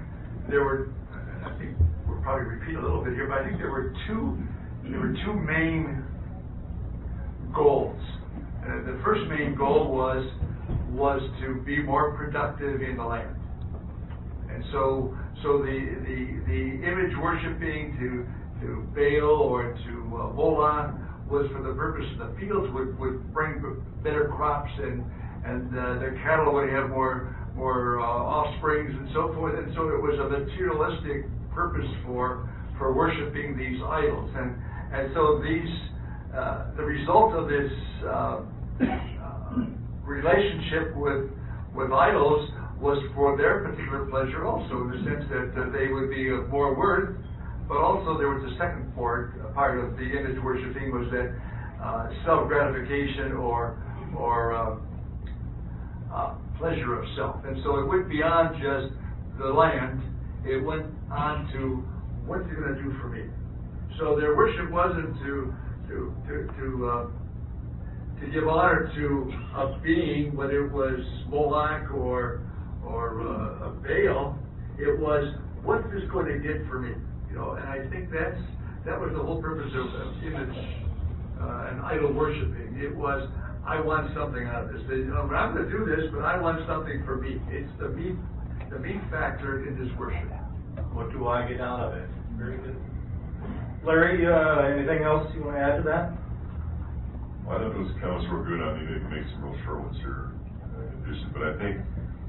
we'll probably repeat a little bit here, but I think there were two main goals. The first main goal was to be more productive in the land. And so the image worshiping to Baal or to Moloch was for the purpose of the fields would bring better crops, and the cattle would have more offsprings and so forth. And so it was a materialistic purpose for worshiping these idols. And so the result of this relationship with idols was for their particular pleasure also, in the sense that they would be of more worth, but also there was a second part of the image worshiping was that self-gratification or pleasure of self. And so it went beyond just the land, it went on to what's it going to do for me. So their worship wasn't to give honor to a being, whether it was Moloch or Baal. It was, what's this going to get for me? And I think that was the whole purpose of image and idol worshiping. It was, I want something out of this. I'm going to do this, but I want something for me. It's the meat factor in this worship. What do I get out of it? Very good. Larry, anything else you want to add to that? Well, I thought those comments were good. I mean, they make some real short ones here in addition. But I think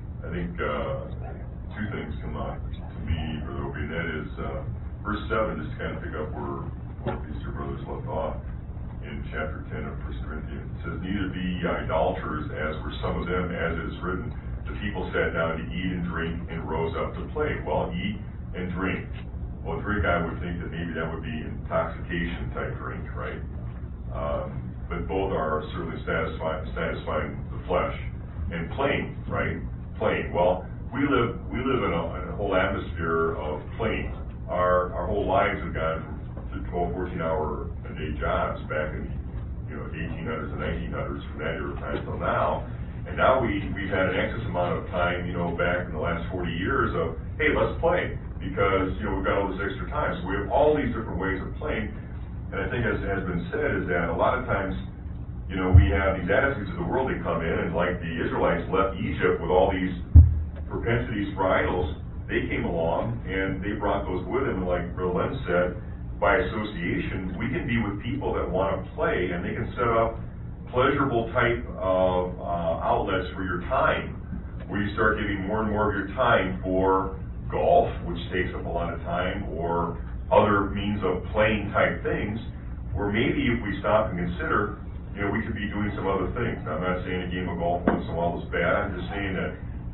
two things come out to me, Brother Opie, and that is verse 7, just to kind of pick up where both these two brothers left off in chapter 10 of 1 Corinthians. It says, neither be ye idolaters, as were some of them, as it is written, the people sat down to eat and drink and rose up to play. Well, eat and drink. Well, drink, I would think that maybe that would be intoxication type drink, right? But both are certainly satisfying the flesh. and playing, right? Playing. Well, we live in a whole atmosphere of playing. Our whole lives have gone to 12, 14-hour a day jobs back in 1800s and 1900s from that era of time till now. And now we've had an excess amount of time, back in the last 40 years of, hey, let's play, because we've got all this extra time. So we have all these different ways of playing. And I think, as has been said, is that a lot of times, we have these attitudes of the world that come in, and like the Israelites left Egypt with all these propensities for idols, they came along and they brought those with them. And like Brother Len said, by association, we can be with people that want to play, and they can set up pleasurable type of outlets for your time, where you start giving more and more of your time for golf, which takes up a lot of time, or other means of playing type things, where maybe if we stop and consider, we could be doing some other things. Now, I'm not saying a game of golf once in a while is bad. I'm just saying that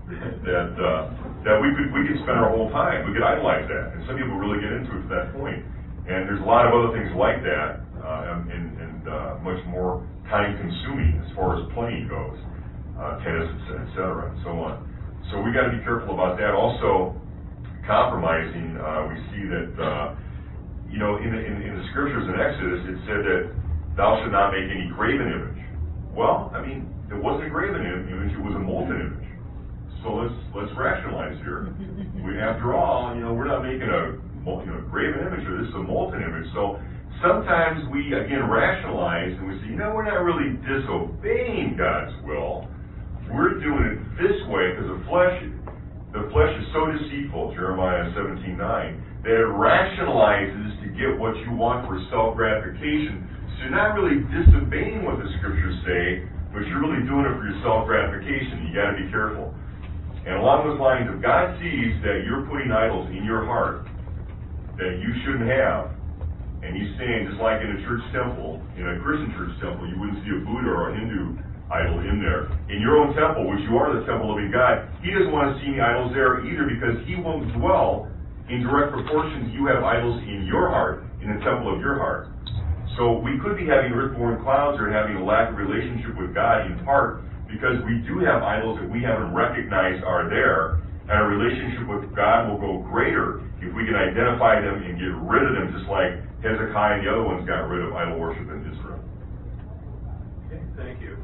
we could spend our whole time. We could idolize that, and some people really get into it to that point. And there's a lot of other things like that, and much more time-consuming as far as playing goes, tennis, et cetera, and so on. So we got to be careful about that. Also, compromising. We see that in the scriptures in Exodus, it said that thou should not make any graven image. Well, it wasn't a graven image; it was a molten image. So let's rationalize here. After all, we're not making a graven image, or this is a molten image. So sometimes we again rationalize and we say, we're not really disobeying God's will. We're doing it this way because the flesh is so deceitful, Jeremiah 17:9, that it rationalizes to get what you want for self-gratification. So you're not really disobeying what the scriptures say, but you're really doing it for your self-gratification. You got to be careful. And along those lines, if God sees that you're putting idols in your heart that you shouldn't have, and He's saying, just like in a church temple, in a Christian church temple, you wouldn't see a Buddha or a Hindu idol in there. In your own temple, which you are the temple of living God, He doesn't want to see any idols there either, because He won't dwell in direct proportions. You have idols in your heart, in the temple of your heart. So we could be having earthborn clouds or having a lack of relationship with God in part because we do have idols that we haven't recognized are there, and our relationship with God will go greater if we can identify them and get rid of them, just like Hezekiah and the other ones got rid of idol worship in Israel. Okay, thank you.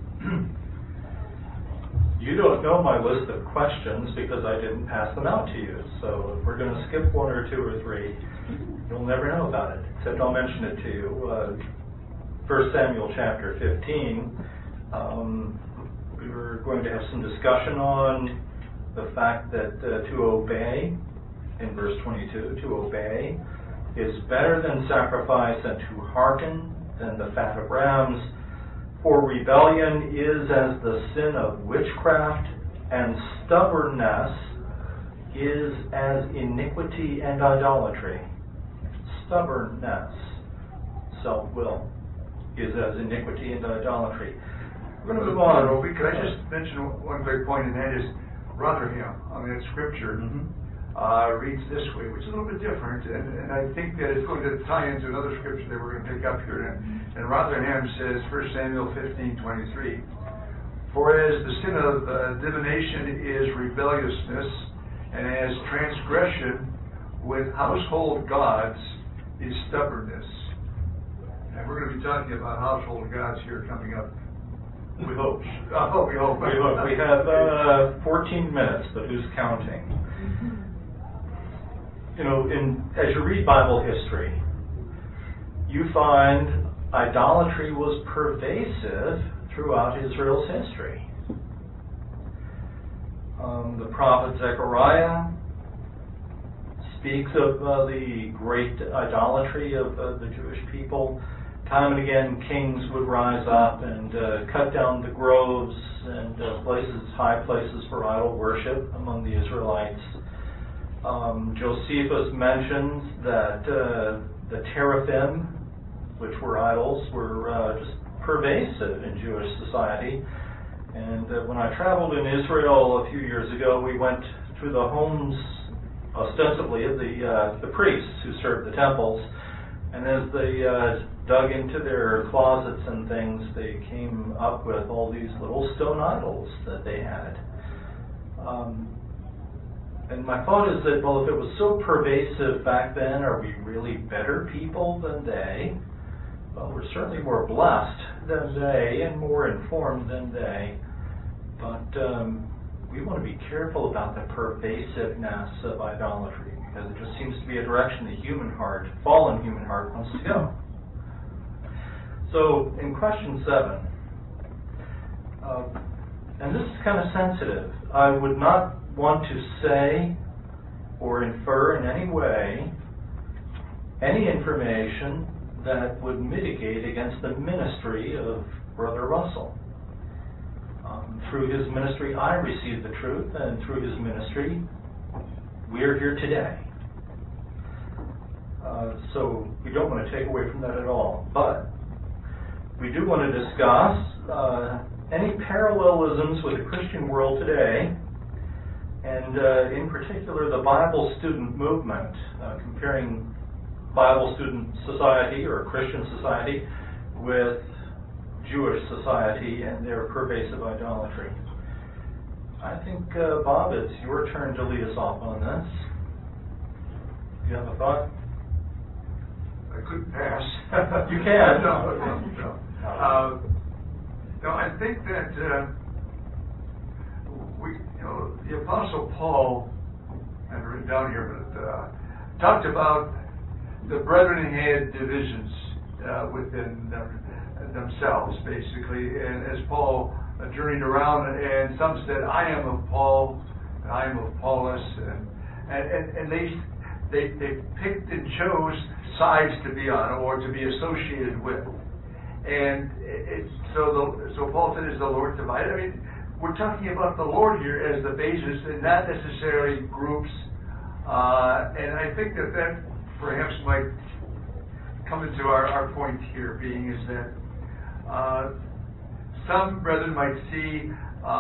You don't know my list of questions because I didn't pass them out to you. So if we're going to skip one or two or three, you'll never know about it, except I'll mention it to you. 1 Samuel chapter 15, we were going to have some discussion on the fact that to obey, in verse 22, to obey is better than sacrifice, and to hearken than the fat of rams. For rebellion is as the sin of witchcraft, and stubbornness is as iniquity and idolatry. Stubbornness, self-will, is as iniquity and idolatry. We're going to move on. Could I just mention one quick point, and that is Rotherham, that scripture, reads this way, which is a little bit different, and I think that it's going to tie into another scripture that we're going to pick up here. And Rotherham says, 1 Samuel 15:23, for as the sin of divination is rebelliousness, and as transgression with household gods is stubbornness. And we're going to be talking about household gods here coming up. We hope. We hope. We have 14 minutes, but who's counting? As you read Bible history, you find idolatry was pervasive throughout Israel's history. The prophet Zechariah speaks of the great idolatry of the Jewish people. Time and again, kings would rise up and cut down the groves and high places for idol worship among the Israelites. Josephus mentions that the teraphim, which were idols, were just pervasive in Jewish society. And when I traveled in Israel a few years ago, we went to the homes, ostensibly, of the priests who served the temples. And as the dug into their closets and things, they came up with all these little stone idols that they had. And my thought is that, well, if it was so pervasive back then, are we really better people than they? Well, we're certainly more blessed than they and more informed than they. But we want to be careful about the pervasiveness of idolatry, because it just seems to be a direction the human heart, fallen human heart, wants to go. So, in question 7, and this is kind of sensitive, I would not want to say or infer in any way any information that would mitigate against the ministry of Brother Russell. Through his ministry, I received the truth, and through his ministry, we're here today. So we don't want to take away from that at all. But we do want to discuss any parallelisms with the Christian world today, and in particular the Bible student movement, comparing Bible student society or Christian society with Jewish society and their pervasive idolatry. I think, Bob, it's your turn to lead us off on this. Do you have a thought? I could pass. You can. No, I think that the Apostle Paul, I have it written down here, but talked about the brethren had divisions within themselves, basically. And as Paul journeyed around, and some said, "I am of Paul, and I am of Apollos," and they picked and chose sides to be on or to be associated with. And so Paul said, "Is the Lord divided?" I mean, we're talking about the Lord here as the basis, and not necessarily groups. And I think that perhaps might come into our point here, being is that some brethren might see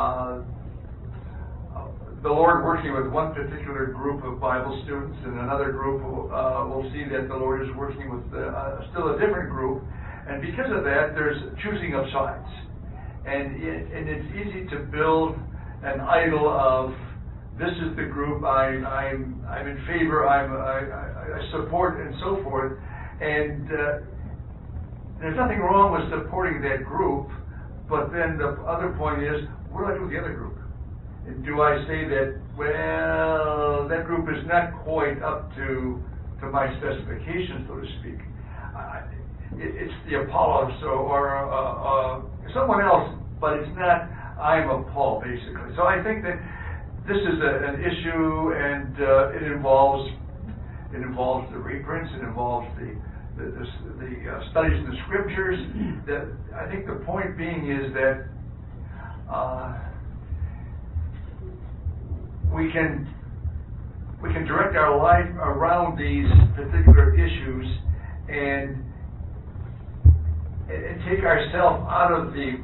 the Lord working with one particular group of Bible students, and another group will see that the Lord is working with still a different group. And because of that, there's choosing of sides. And it's easy to build an idol of, this is the group I'm in favor, I support, and so forth. And there's nothing wrong with supporting that group, but then the other point is, what do I do with the other group? And do I say that, well, that group is not quite up to my specifications, so to speak? It's the Apollos or someone else, but it's not, I'm of Paul, basically. So I think that this is an issue, and it involves the reprints, it involves the studies of the scriptures. That I think the point being is that we can direct our life around these particular issues and take ourselves out of the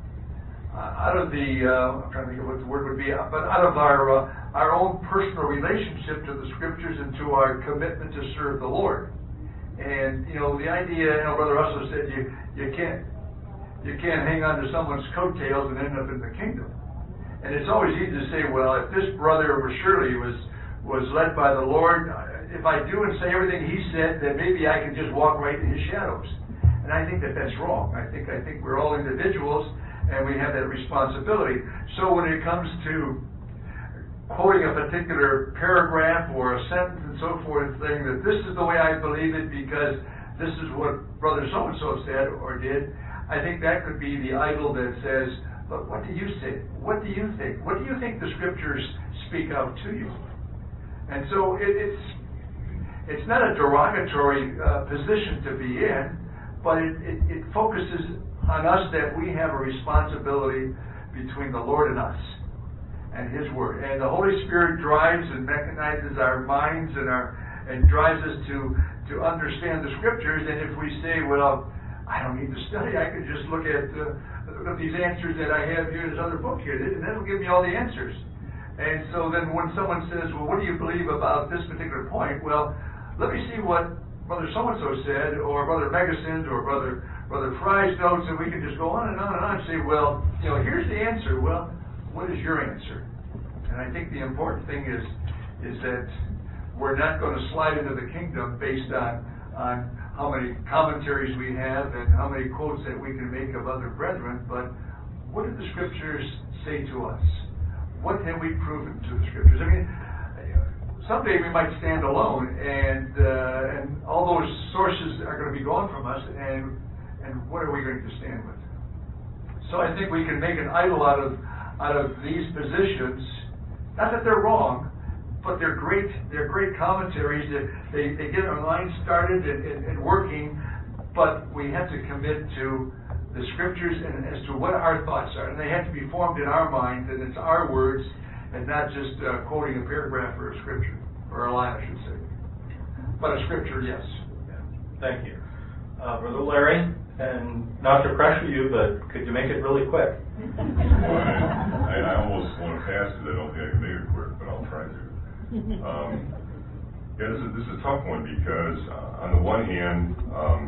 I'm trying to think of what the word would be, but out of our own personal relationship to the scriptures and to our commitment to serve the Lord. And the idea, Brother Russell said, you can't hang on to someone's coattails and end up in the kingdom. And it's always easy to say, well, if this brother surely was led by the Lord, if I do and say everything he said, then maybe I can just walk right in his shadows. And I think that that's wrong. I think we're all individuals, and we have that responsibility. So when it comes to quoting a particular paragraph or a sentence and so forth, saying that this is the way I believe it because this is what Brother so-and-so said or did, I think that could be the idol that says, but what do you say? What do you think? What do you think the scriptures speak out to you? And so it's not a derogatory position to be in, but it focuses on us that we have a responsibility between the Lord and us and His Word. And the Holy Spirit drives and mechanizes our minds and drives us to understand the Scriptures. And if we say, well, I don't need to study, I could just look at these answers that I have here in this other book here, and that'll give me all the answers. And so then when someone says, well, what do you believe about this particular point? Well, let me see what Brother so-and-so said, or Brother Megason's, or Brother Fry's notes, and we can just go on and on and on and say, well, here's the answer. Well, what is your answer? And I think the important thing is that we're not going to slide into the kingdom based on how many commentaries we have and how many quotes that we can make of other brethren, but what do the Scriptures say to us? What have we proven to the Scriptures? I mean, someday we might stand alone, and all those sources are going to be gone from us, and what are we going to stand with? So I think we can make an idol out of these positions. Not that they're wrong, but they're great. They're great commentaries. They get our minds started and working. But we have to commit to the Scriptures and as to what our thoughts are, and they have to be formed in our mind, and it's our words, and not just quoting a paragraph or a scripture, or a line, I should say. But a scripture, yes. Yeah. Thank you. Brother Larry, and not to pressure you, but could you make it really quick? I almost want to pass it. I don't think I can make it quick, but I'll try to. This is a tough one because, on the one hand,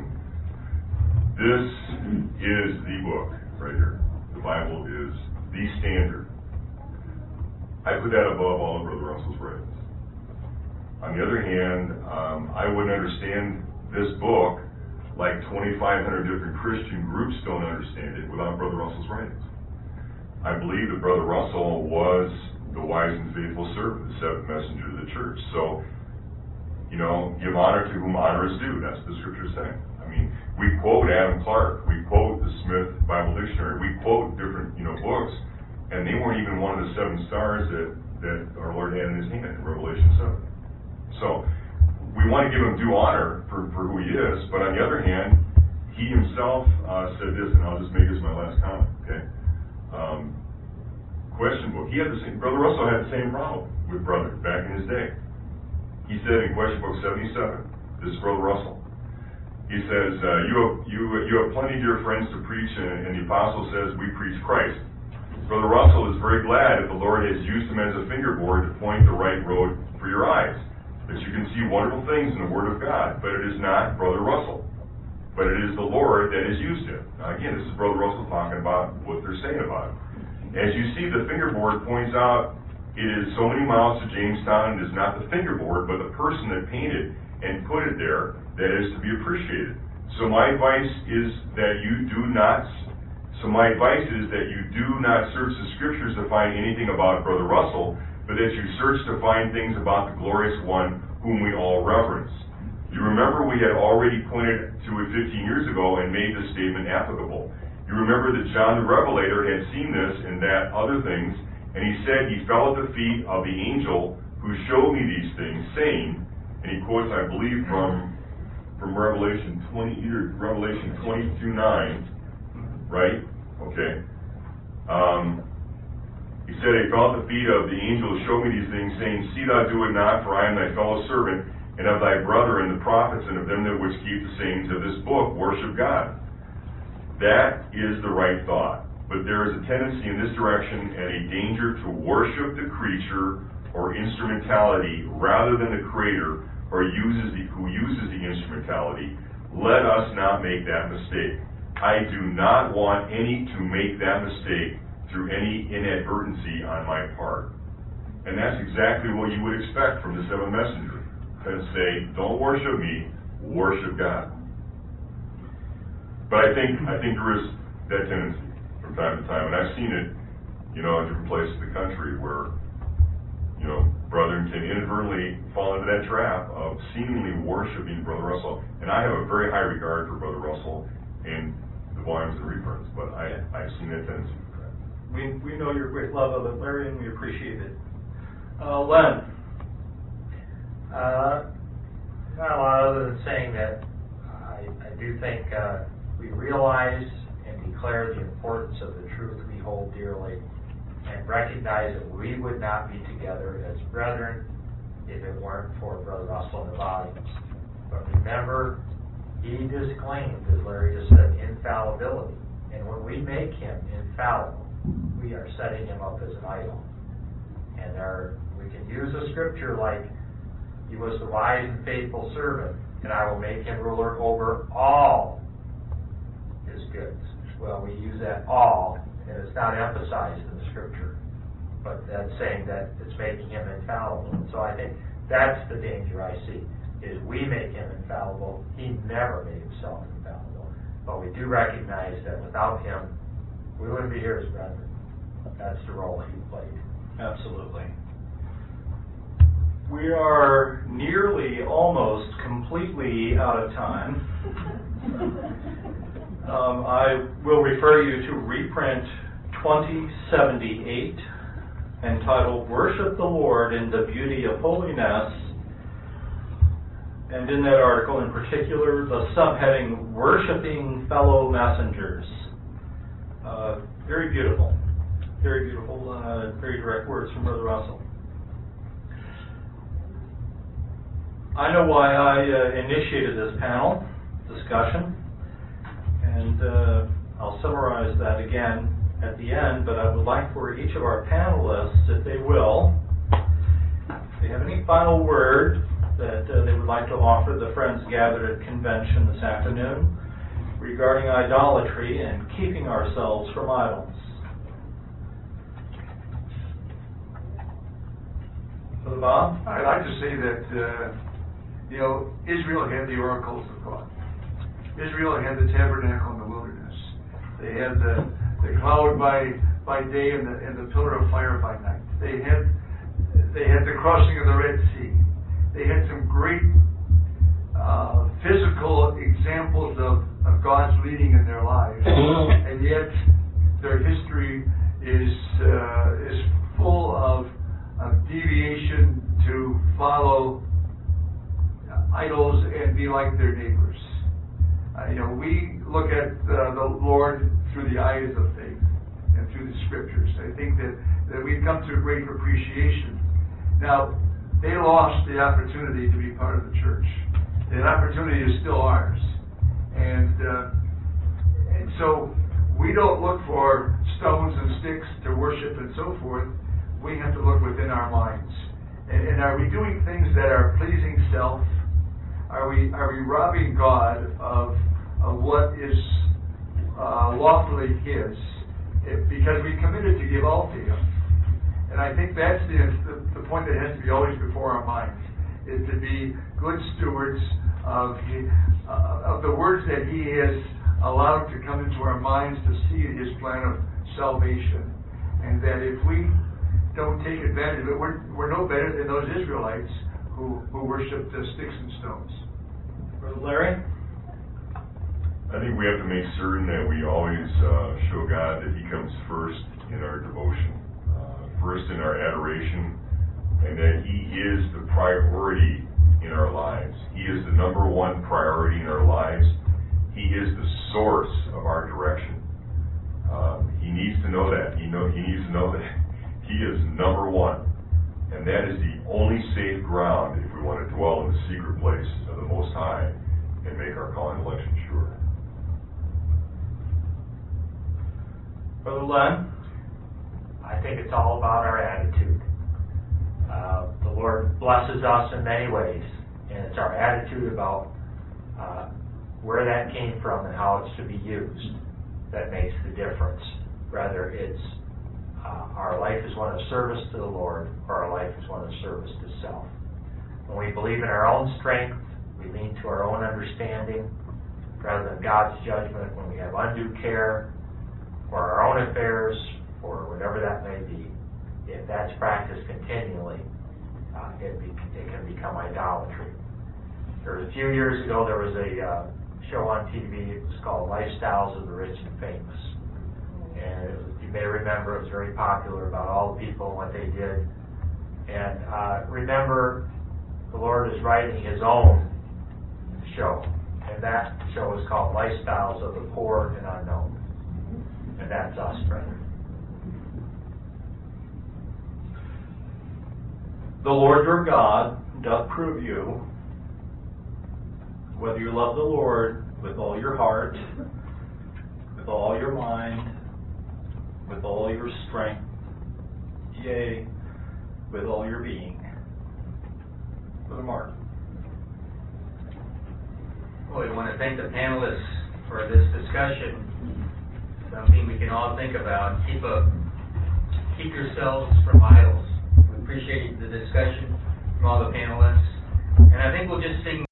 this is the book right here. The Bible is the standard. I put that above all of Brother Russell's writings. On the other hand, I wouldn't understand this book like 2,500 different Christian groups don't understand it without Brother Russell's writings. I believe that Brother Russell was the wise and faithful servant, the seventh messenger of the church. So, give honor to whom honor is due. That's what the Scriptures say. I mean, we quote Adam Clark, we quote the Smith Bible Dictionary, we quote different, books, and they weren't even one of the 7 stars that our Lord had in His hand in Revelation 7. So, we want to give Him due honor for who He is, but on the other hand, He Himself said this, and I'll just make this my last comment, okay? Question book. Brother Russell had the same problem with brother back in his day. He said in Question Book 77, this is Brother Russell. He says, you have plenty dear friends to preach, and the apostle says we preach Christ. Brother Russell is very glad that the Lord has used him as a fingerboard to point the right road for your eyes, that you can see wonderful things in the Word of God, but it is not Brother Russell, but it is the Lord that has used him. Now again, this is Brother Russell talking about what they're saying about him. As you see, the fingerboard points out it is so many miles to Jamestown. It is not the fingerboard, but the person that painted and put it there that is to be appreciated. So my advice is that you do not search the Scriptures to find anything about Brother Russell, but that you search to find things about the glorious one whom we all reverence. You remember we had already pointed to it 15 years ago and made the statement applicable. You remember that John the Revelator had seen this and that other things, and he said he fell at the feet of the angel who showed me these things, saying, and he quotes, I believe, from Revelation 20, either Revelation 22:9, right? Okay. He said he fell at the feet of the angel who showed me these things, saying, See thou do it not, for I am thy fellow servant, and of thy brother and the prophets, and of them that which keep the sayings of this book, worship God. That is the right thought. But there is a tendency in this direction and a danger to worship the creature or instrumentality rather than the Creator who uses the instrumentality. Let us not make that mistake. I do not want any to make that mistake through any inadvertency on my part. And that's exactly what you would expect from the seventh messenger. To say, don't worship me, worship God. But I think there is that tendency from time to time, and I've seen it, in different places in the country where, brethren can inadvertently fall into that trap of seemingly worshiping Brother Russell. And I have a very high regard for Brother Russell and the volumes and reprints, but I've seen that tendency. We know your great love of it, Larry, and we appreciate it. Len. Not a lot other than saying that I do think we realize and declare the importance of the truth we hold dearly and recognize that we would not be together as brethren if it weren't for Brother Russell and the volumes. But remember, he disclaimed, as Larry just said, infallibility. And when we make him infallible, we are setting him up as an idol. And we can use a scripture like, he was the wise and faithful servant, and I will make him ruler over all his goods. Well, we use that all, and it's not emphasized in the scripture, but that's saying that it's making him infallible. And so I think that's the danger I see, is we make him infallible. He never made himself infallible. But we do recognize that without him, we wouldn't be here as brethren. That's the role he played. Absolutely. We are nearly, almost completely out of time. I will refer you to reprint 2078, entitled Worship the Lord in the Beauty of Holiness. And in that article in particular, the subheading, Worshiping Fellow Messengers. Very beautiful. Very beautiful, very direct words from Brother Russell. I know why I initiated this panel discussion, and I'll summarize that again at the end, but I would like for each of our panelists, if they will, if they have any final word that they would like to offer the friends gathered at convention this afternoon regarding idolatry and keeping ourselves from idols. Brother Bob? I'd like to say that, Israel had the oracles of God. Israel had the tabernacle in the wilderness. They had the cloud by day and the pillar of fire by night. They had the crossing of the Red Sea. They had some great physical examples of God's leading in their lives, and yet their history is full of deviation to follow idols and be like their neighbors. We look at the Lord through the eyes of faith and through the scriptures. I think that we've come to a great appreciation. Now, they lost the opportunity to be part of the church. That opportunity is still ours. And so we don't look for stones and sticks to worship and so forth. We have to look within our minds. And are we doing things that are pleasing self? Are we robbing God of what is lawfully His because we committed to give all to Him? And I think that's the point that has to be always before our minds, is to be good stewards of the words that He has allowed to come into our minds to see His plan of salvation. And that if we don't take advantage of it, we're no better than those Israelites who worshiped sticks and stones. Brother Larry? I think we have to make certain that we always show God that He comes first in our devotion, first in our adoration, and that He is the priority in our lives. He is the number one priority in our lives. He is the source of our direction. He needs to know that. He needs to know that He is number one. And that is the only safe ground if we want to dwell in the secret place of the Most High and make our calling election sure. Brother Len? I think it's all about our attitude. The Lord blesses us in many ways, and it's our attitude about where that came from and how it's to be used that makes the difference. Whether it's our life is one of service to the Lord, or our life is one of service to self. When we believe in our own strength, we lean to our own understanding rather than God's judgment. When we have undue care for our own affairs, or whatever that may be, if that's practiced continually, it can become idolatry. A few years ago, there was a show on TV. It was called Lifestyles of the Rich and Famous. And you may remember it was very popular, about all the people and what they did. And remember, the Lord is writing His own show. And that show is called Lifestyles of the Poor and Unknown. And that's us, brethren. The Lord your God doth prove you, whether you love the Lord with all your heart, with all your mind, with all your strength, yea, with all your being. Brother Mark. Well, we want to thank the panelists for this discussion. Something we can all think about. Keep yourselves from idols. We appreciate the discussion from all the panelists. And I think we'll just sing